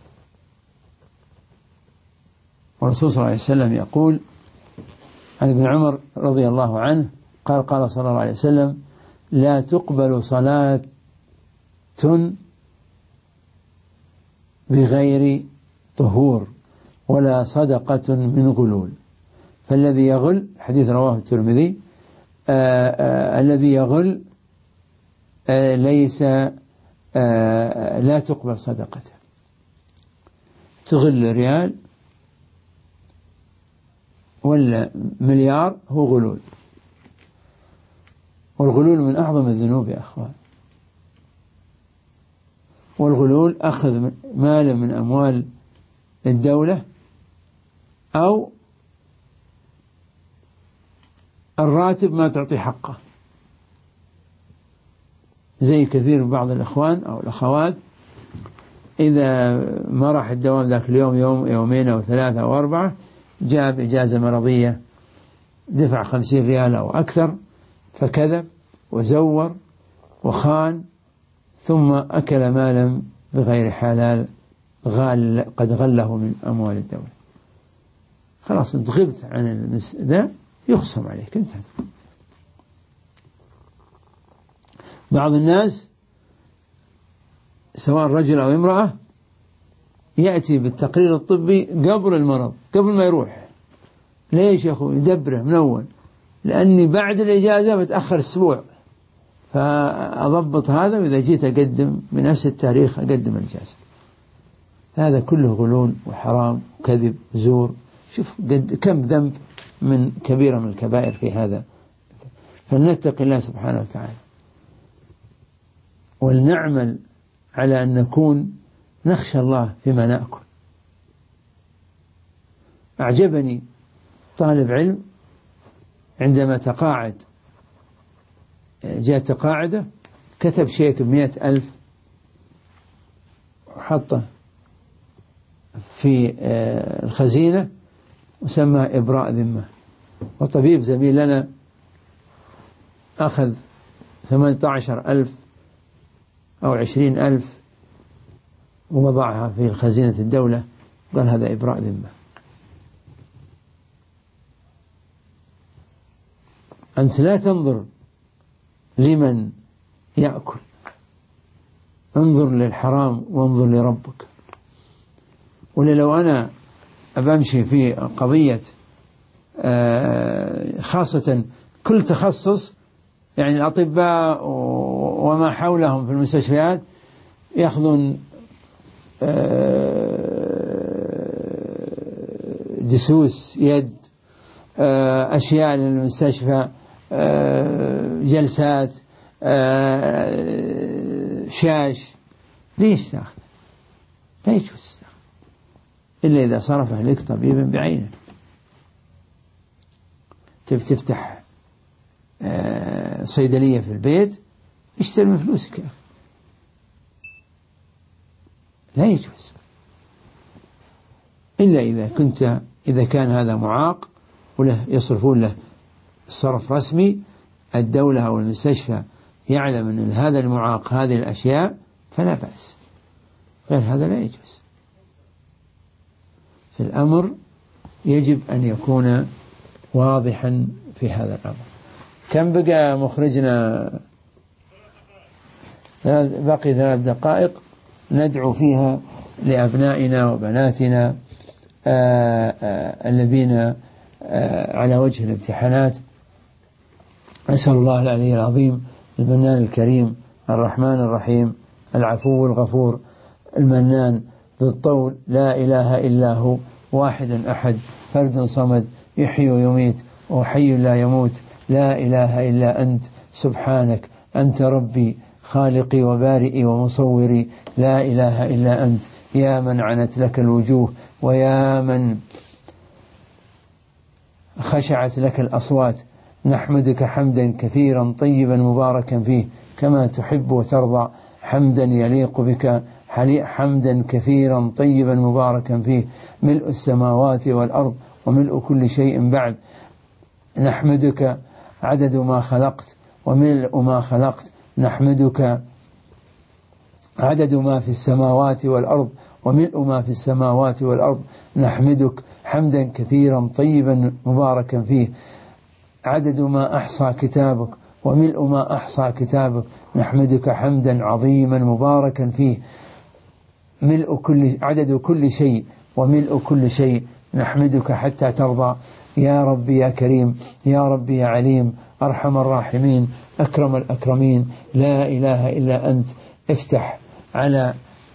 A: والرسول صلى الله عليه وسلم يقول عن ابن عمر رضي الله عنه قال صلى الله عليه وسلم: لا تقبل صلاة بغير طهور ولا صدقة من غلول. فالذي يغل، حديث رواه الترمذي، الذي يغل ليس لا تقبل صدقته. تغل ريال ولا مليار هو غلول. والغلول من أعظم الذنوب يا أخوان. والغلول أخذ مالا من أموال الدولة أو الراتب ما تعطي حقه، زي كثير من بعض الإخوان أو الأخوات إذا ما راح الدوام ذاك اليوم يوم يومين أو 3 أو 4 جاب إجازة مرضية، دفع 50 ريال أو أكثر، فكذب وزور وخان ثم أكل مالا بغير حلال قد غله من أموال الدولة. خلاص انت غبت عن ذا يخصم عليك انت. بعض الناس سواء رجل أو امرأة يأتي بالتقرير الطبي قبل المرض، قبل ما يروح. ليش يا أخوي؟ يدبره من أول، لأني بعد الإجازة بتأخر أسبوع، فأضبط هذا، وإذا جيت أقدم بنفس التاريخ أقدم الإجازة. هذا كله غلول وحرام وكذب وزور. شوف كم ذنب من كبيرة من الكبائر في هذا. فلنتقي الله سبحانه وتعالى، ولنعمل على أن نكون نخشى الله فيما نأكل. أعجبني طالب علم عندما تقاعد، جاء تقاعده كتب شيك ب100,000 وحطه في الخزينة وسمى إبراء ذمة. وطبيب زميل لنا أخذ 18,000 أو 20,000 ووضعها في خزينة الدولة، قال هذا إبراء ذمة. أنت لا تنظر لمن يأكل، انظر للحرام وانظر لربك. ولا لو أنا أمشي في قضية خاصة كل تخصص، يعني الأطباء وما حولهم في المستشفيات يأخذون دسوس يد، أشياء للمستشفى، جلسات، شاش. ليش تأخذ؟ لا يجوز إلا إذا صرفه لك طبيبا بعينه. تفتح صيدلية في البيت، اشتري من فلوسك يا أخي. لا يجوز إلا إذا كان هذا معاق وله يصرفون له صرف رسمي، الدولة أو المستشفى يعلم أن هذا المعاق هذه الأشياء فلا بأس، غير هذا لا يجوز. الأمر يجب أن يكون واضحا في هذا الأمر. كم بقى مخرجنا؟ باقي 3 دقائق ندعو فيها لأبنائنا وبناتنا الذين على وجه الامتحانات. أسأل الله العلي العظيم المنان الكريم الرحمن الرحيم العفو الغفور المنان ذو الطول لا إله إلا هو واحد أحد فرد صمد يحيي ويميت وحي لا يموت لا إله إلا أنت سبحانك أنت ربي خالقي وبارئي ومصوري لا إله إلا أنت يا من عنت لك الوجوه ويا من خشعت لك الأصوات. نحمدك حمدا كثيرا طيبا مباركا فيه كما تحب وترضى حمدا يليق بك حمدا كثيرا طيبا مباركا فيه ملء السماوات والأرض وملء كل شيء بعد. نحمدك عدد ما خلقت وملء ما خلقت. نحمدك عدد ما في السماوات والأرض وملء ما في السماوات والأرض. نحمدك حمدا كثيرا طيبا مباركا فيه عدد ما أحصى كتابك وملء ما أحصى كتابك. نحمدك حمدا عظيما مباركا فيه عدد كل شيء وملء كل شيء. نحمدك حتى ترضى يا ربي يا كريم يا ربي يا عليم أرحم الراحمين أكرم الأكرمين لا إله إلا أنت. افتح على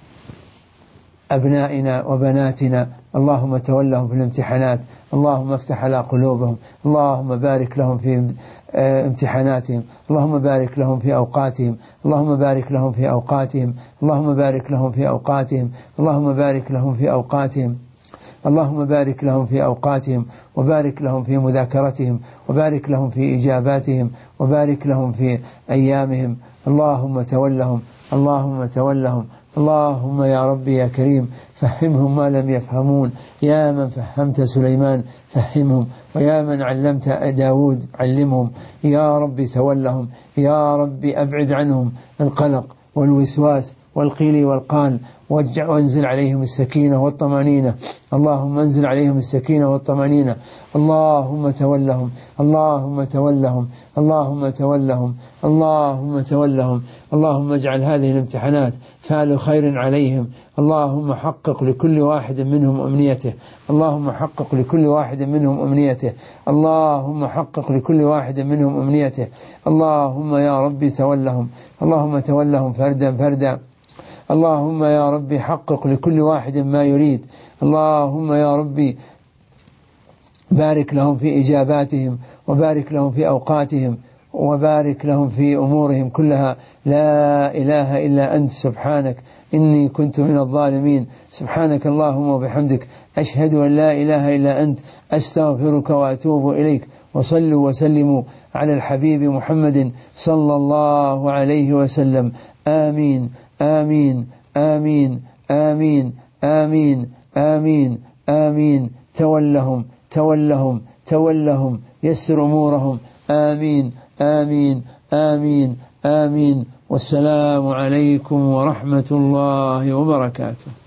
A: أبنائنا وبناتنا اللهم تولهم في الامتحانات اللهم افتح على قلوبهم اللهم بارك لهم في امتحاناتهم اللهم بارك لهم في أوقاتهم اللهم بارك لهم في أوقاتهم اللهم بارك لهم في أوقاتهم اللهم بارك لهم في أوقاتهم اللهم بارك لهم في أوقاتهم وبارك لهم في مذاكرتهم وبارك لهم في إجاباتهم وبارك لهم في أيامهم. اللهم تولهم اللهم تولهم اللهم يا ربي يا كريم فهمهم ما لم يفهمون يا من فهمت سليمان فهمهم ويا من علمت داود علمهم يا ربي تولهم يا ربي أبعد عنهم القلق والوسواس والقيل والقال وانزل عليهم السكينة والطمأنينة. اللهم انزل عليهم السكينة والطمأنينة. اللهم تولهم اللهم تولهم اللهم تولهم اللهم تولهم. اللهم اجعل هذه الامتحانات فعل خير عليهم. اللهم حقق لكل واحد منهم أمنيته اللهم حقق لكل واحد منهم أمنيته اللهم حقق لكل واحد منهم أمنيته. اللهم يا ربي تولهم اللهم تولهم فردا فردا. اللهم يا ربي حقق لكل واحد ما يريد. اللهم يا ربي بارك لهم في إجاباتهم وبارك لهم في أوقاتهم وبارك لهم في أمورهم كلها. لا إله إلا أنت سبحانك إني كنت من الظالمين. سبحانك اللهم وبحمدك أشهد أن لا إله إلا أنت أستغفرك وأتوب إليك. وصلوا وسلموا على الحبيب محمد صلى الله عليه وسلم. آمين آمين آمين آمين آمين آمين آمين. تولهم تولهم تولهم يسر أمورهم. آمين آمين آمين آمين. والسلام عليكم ورحمة الله وبركاته.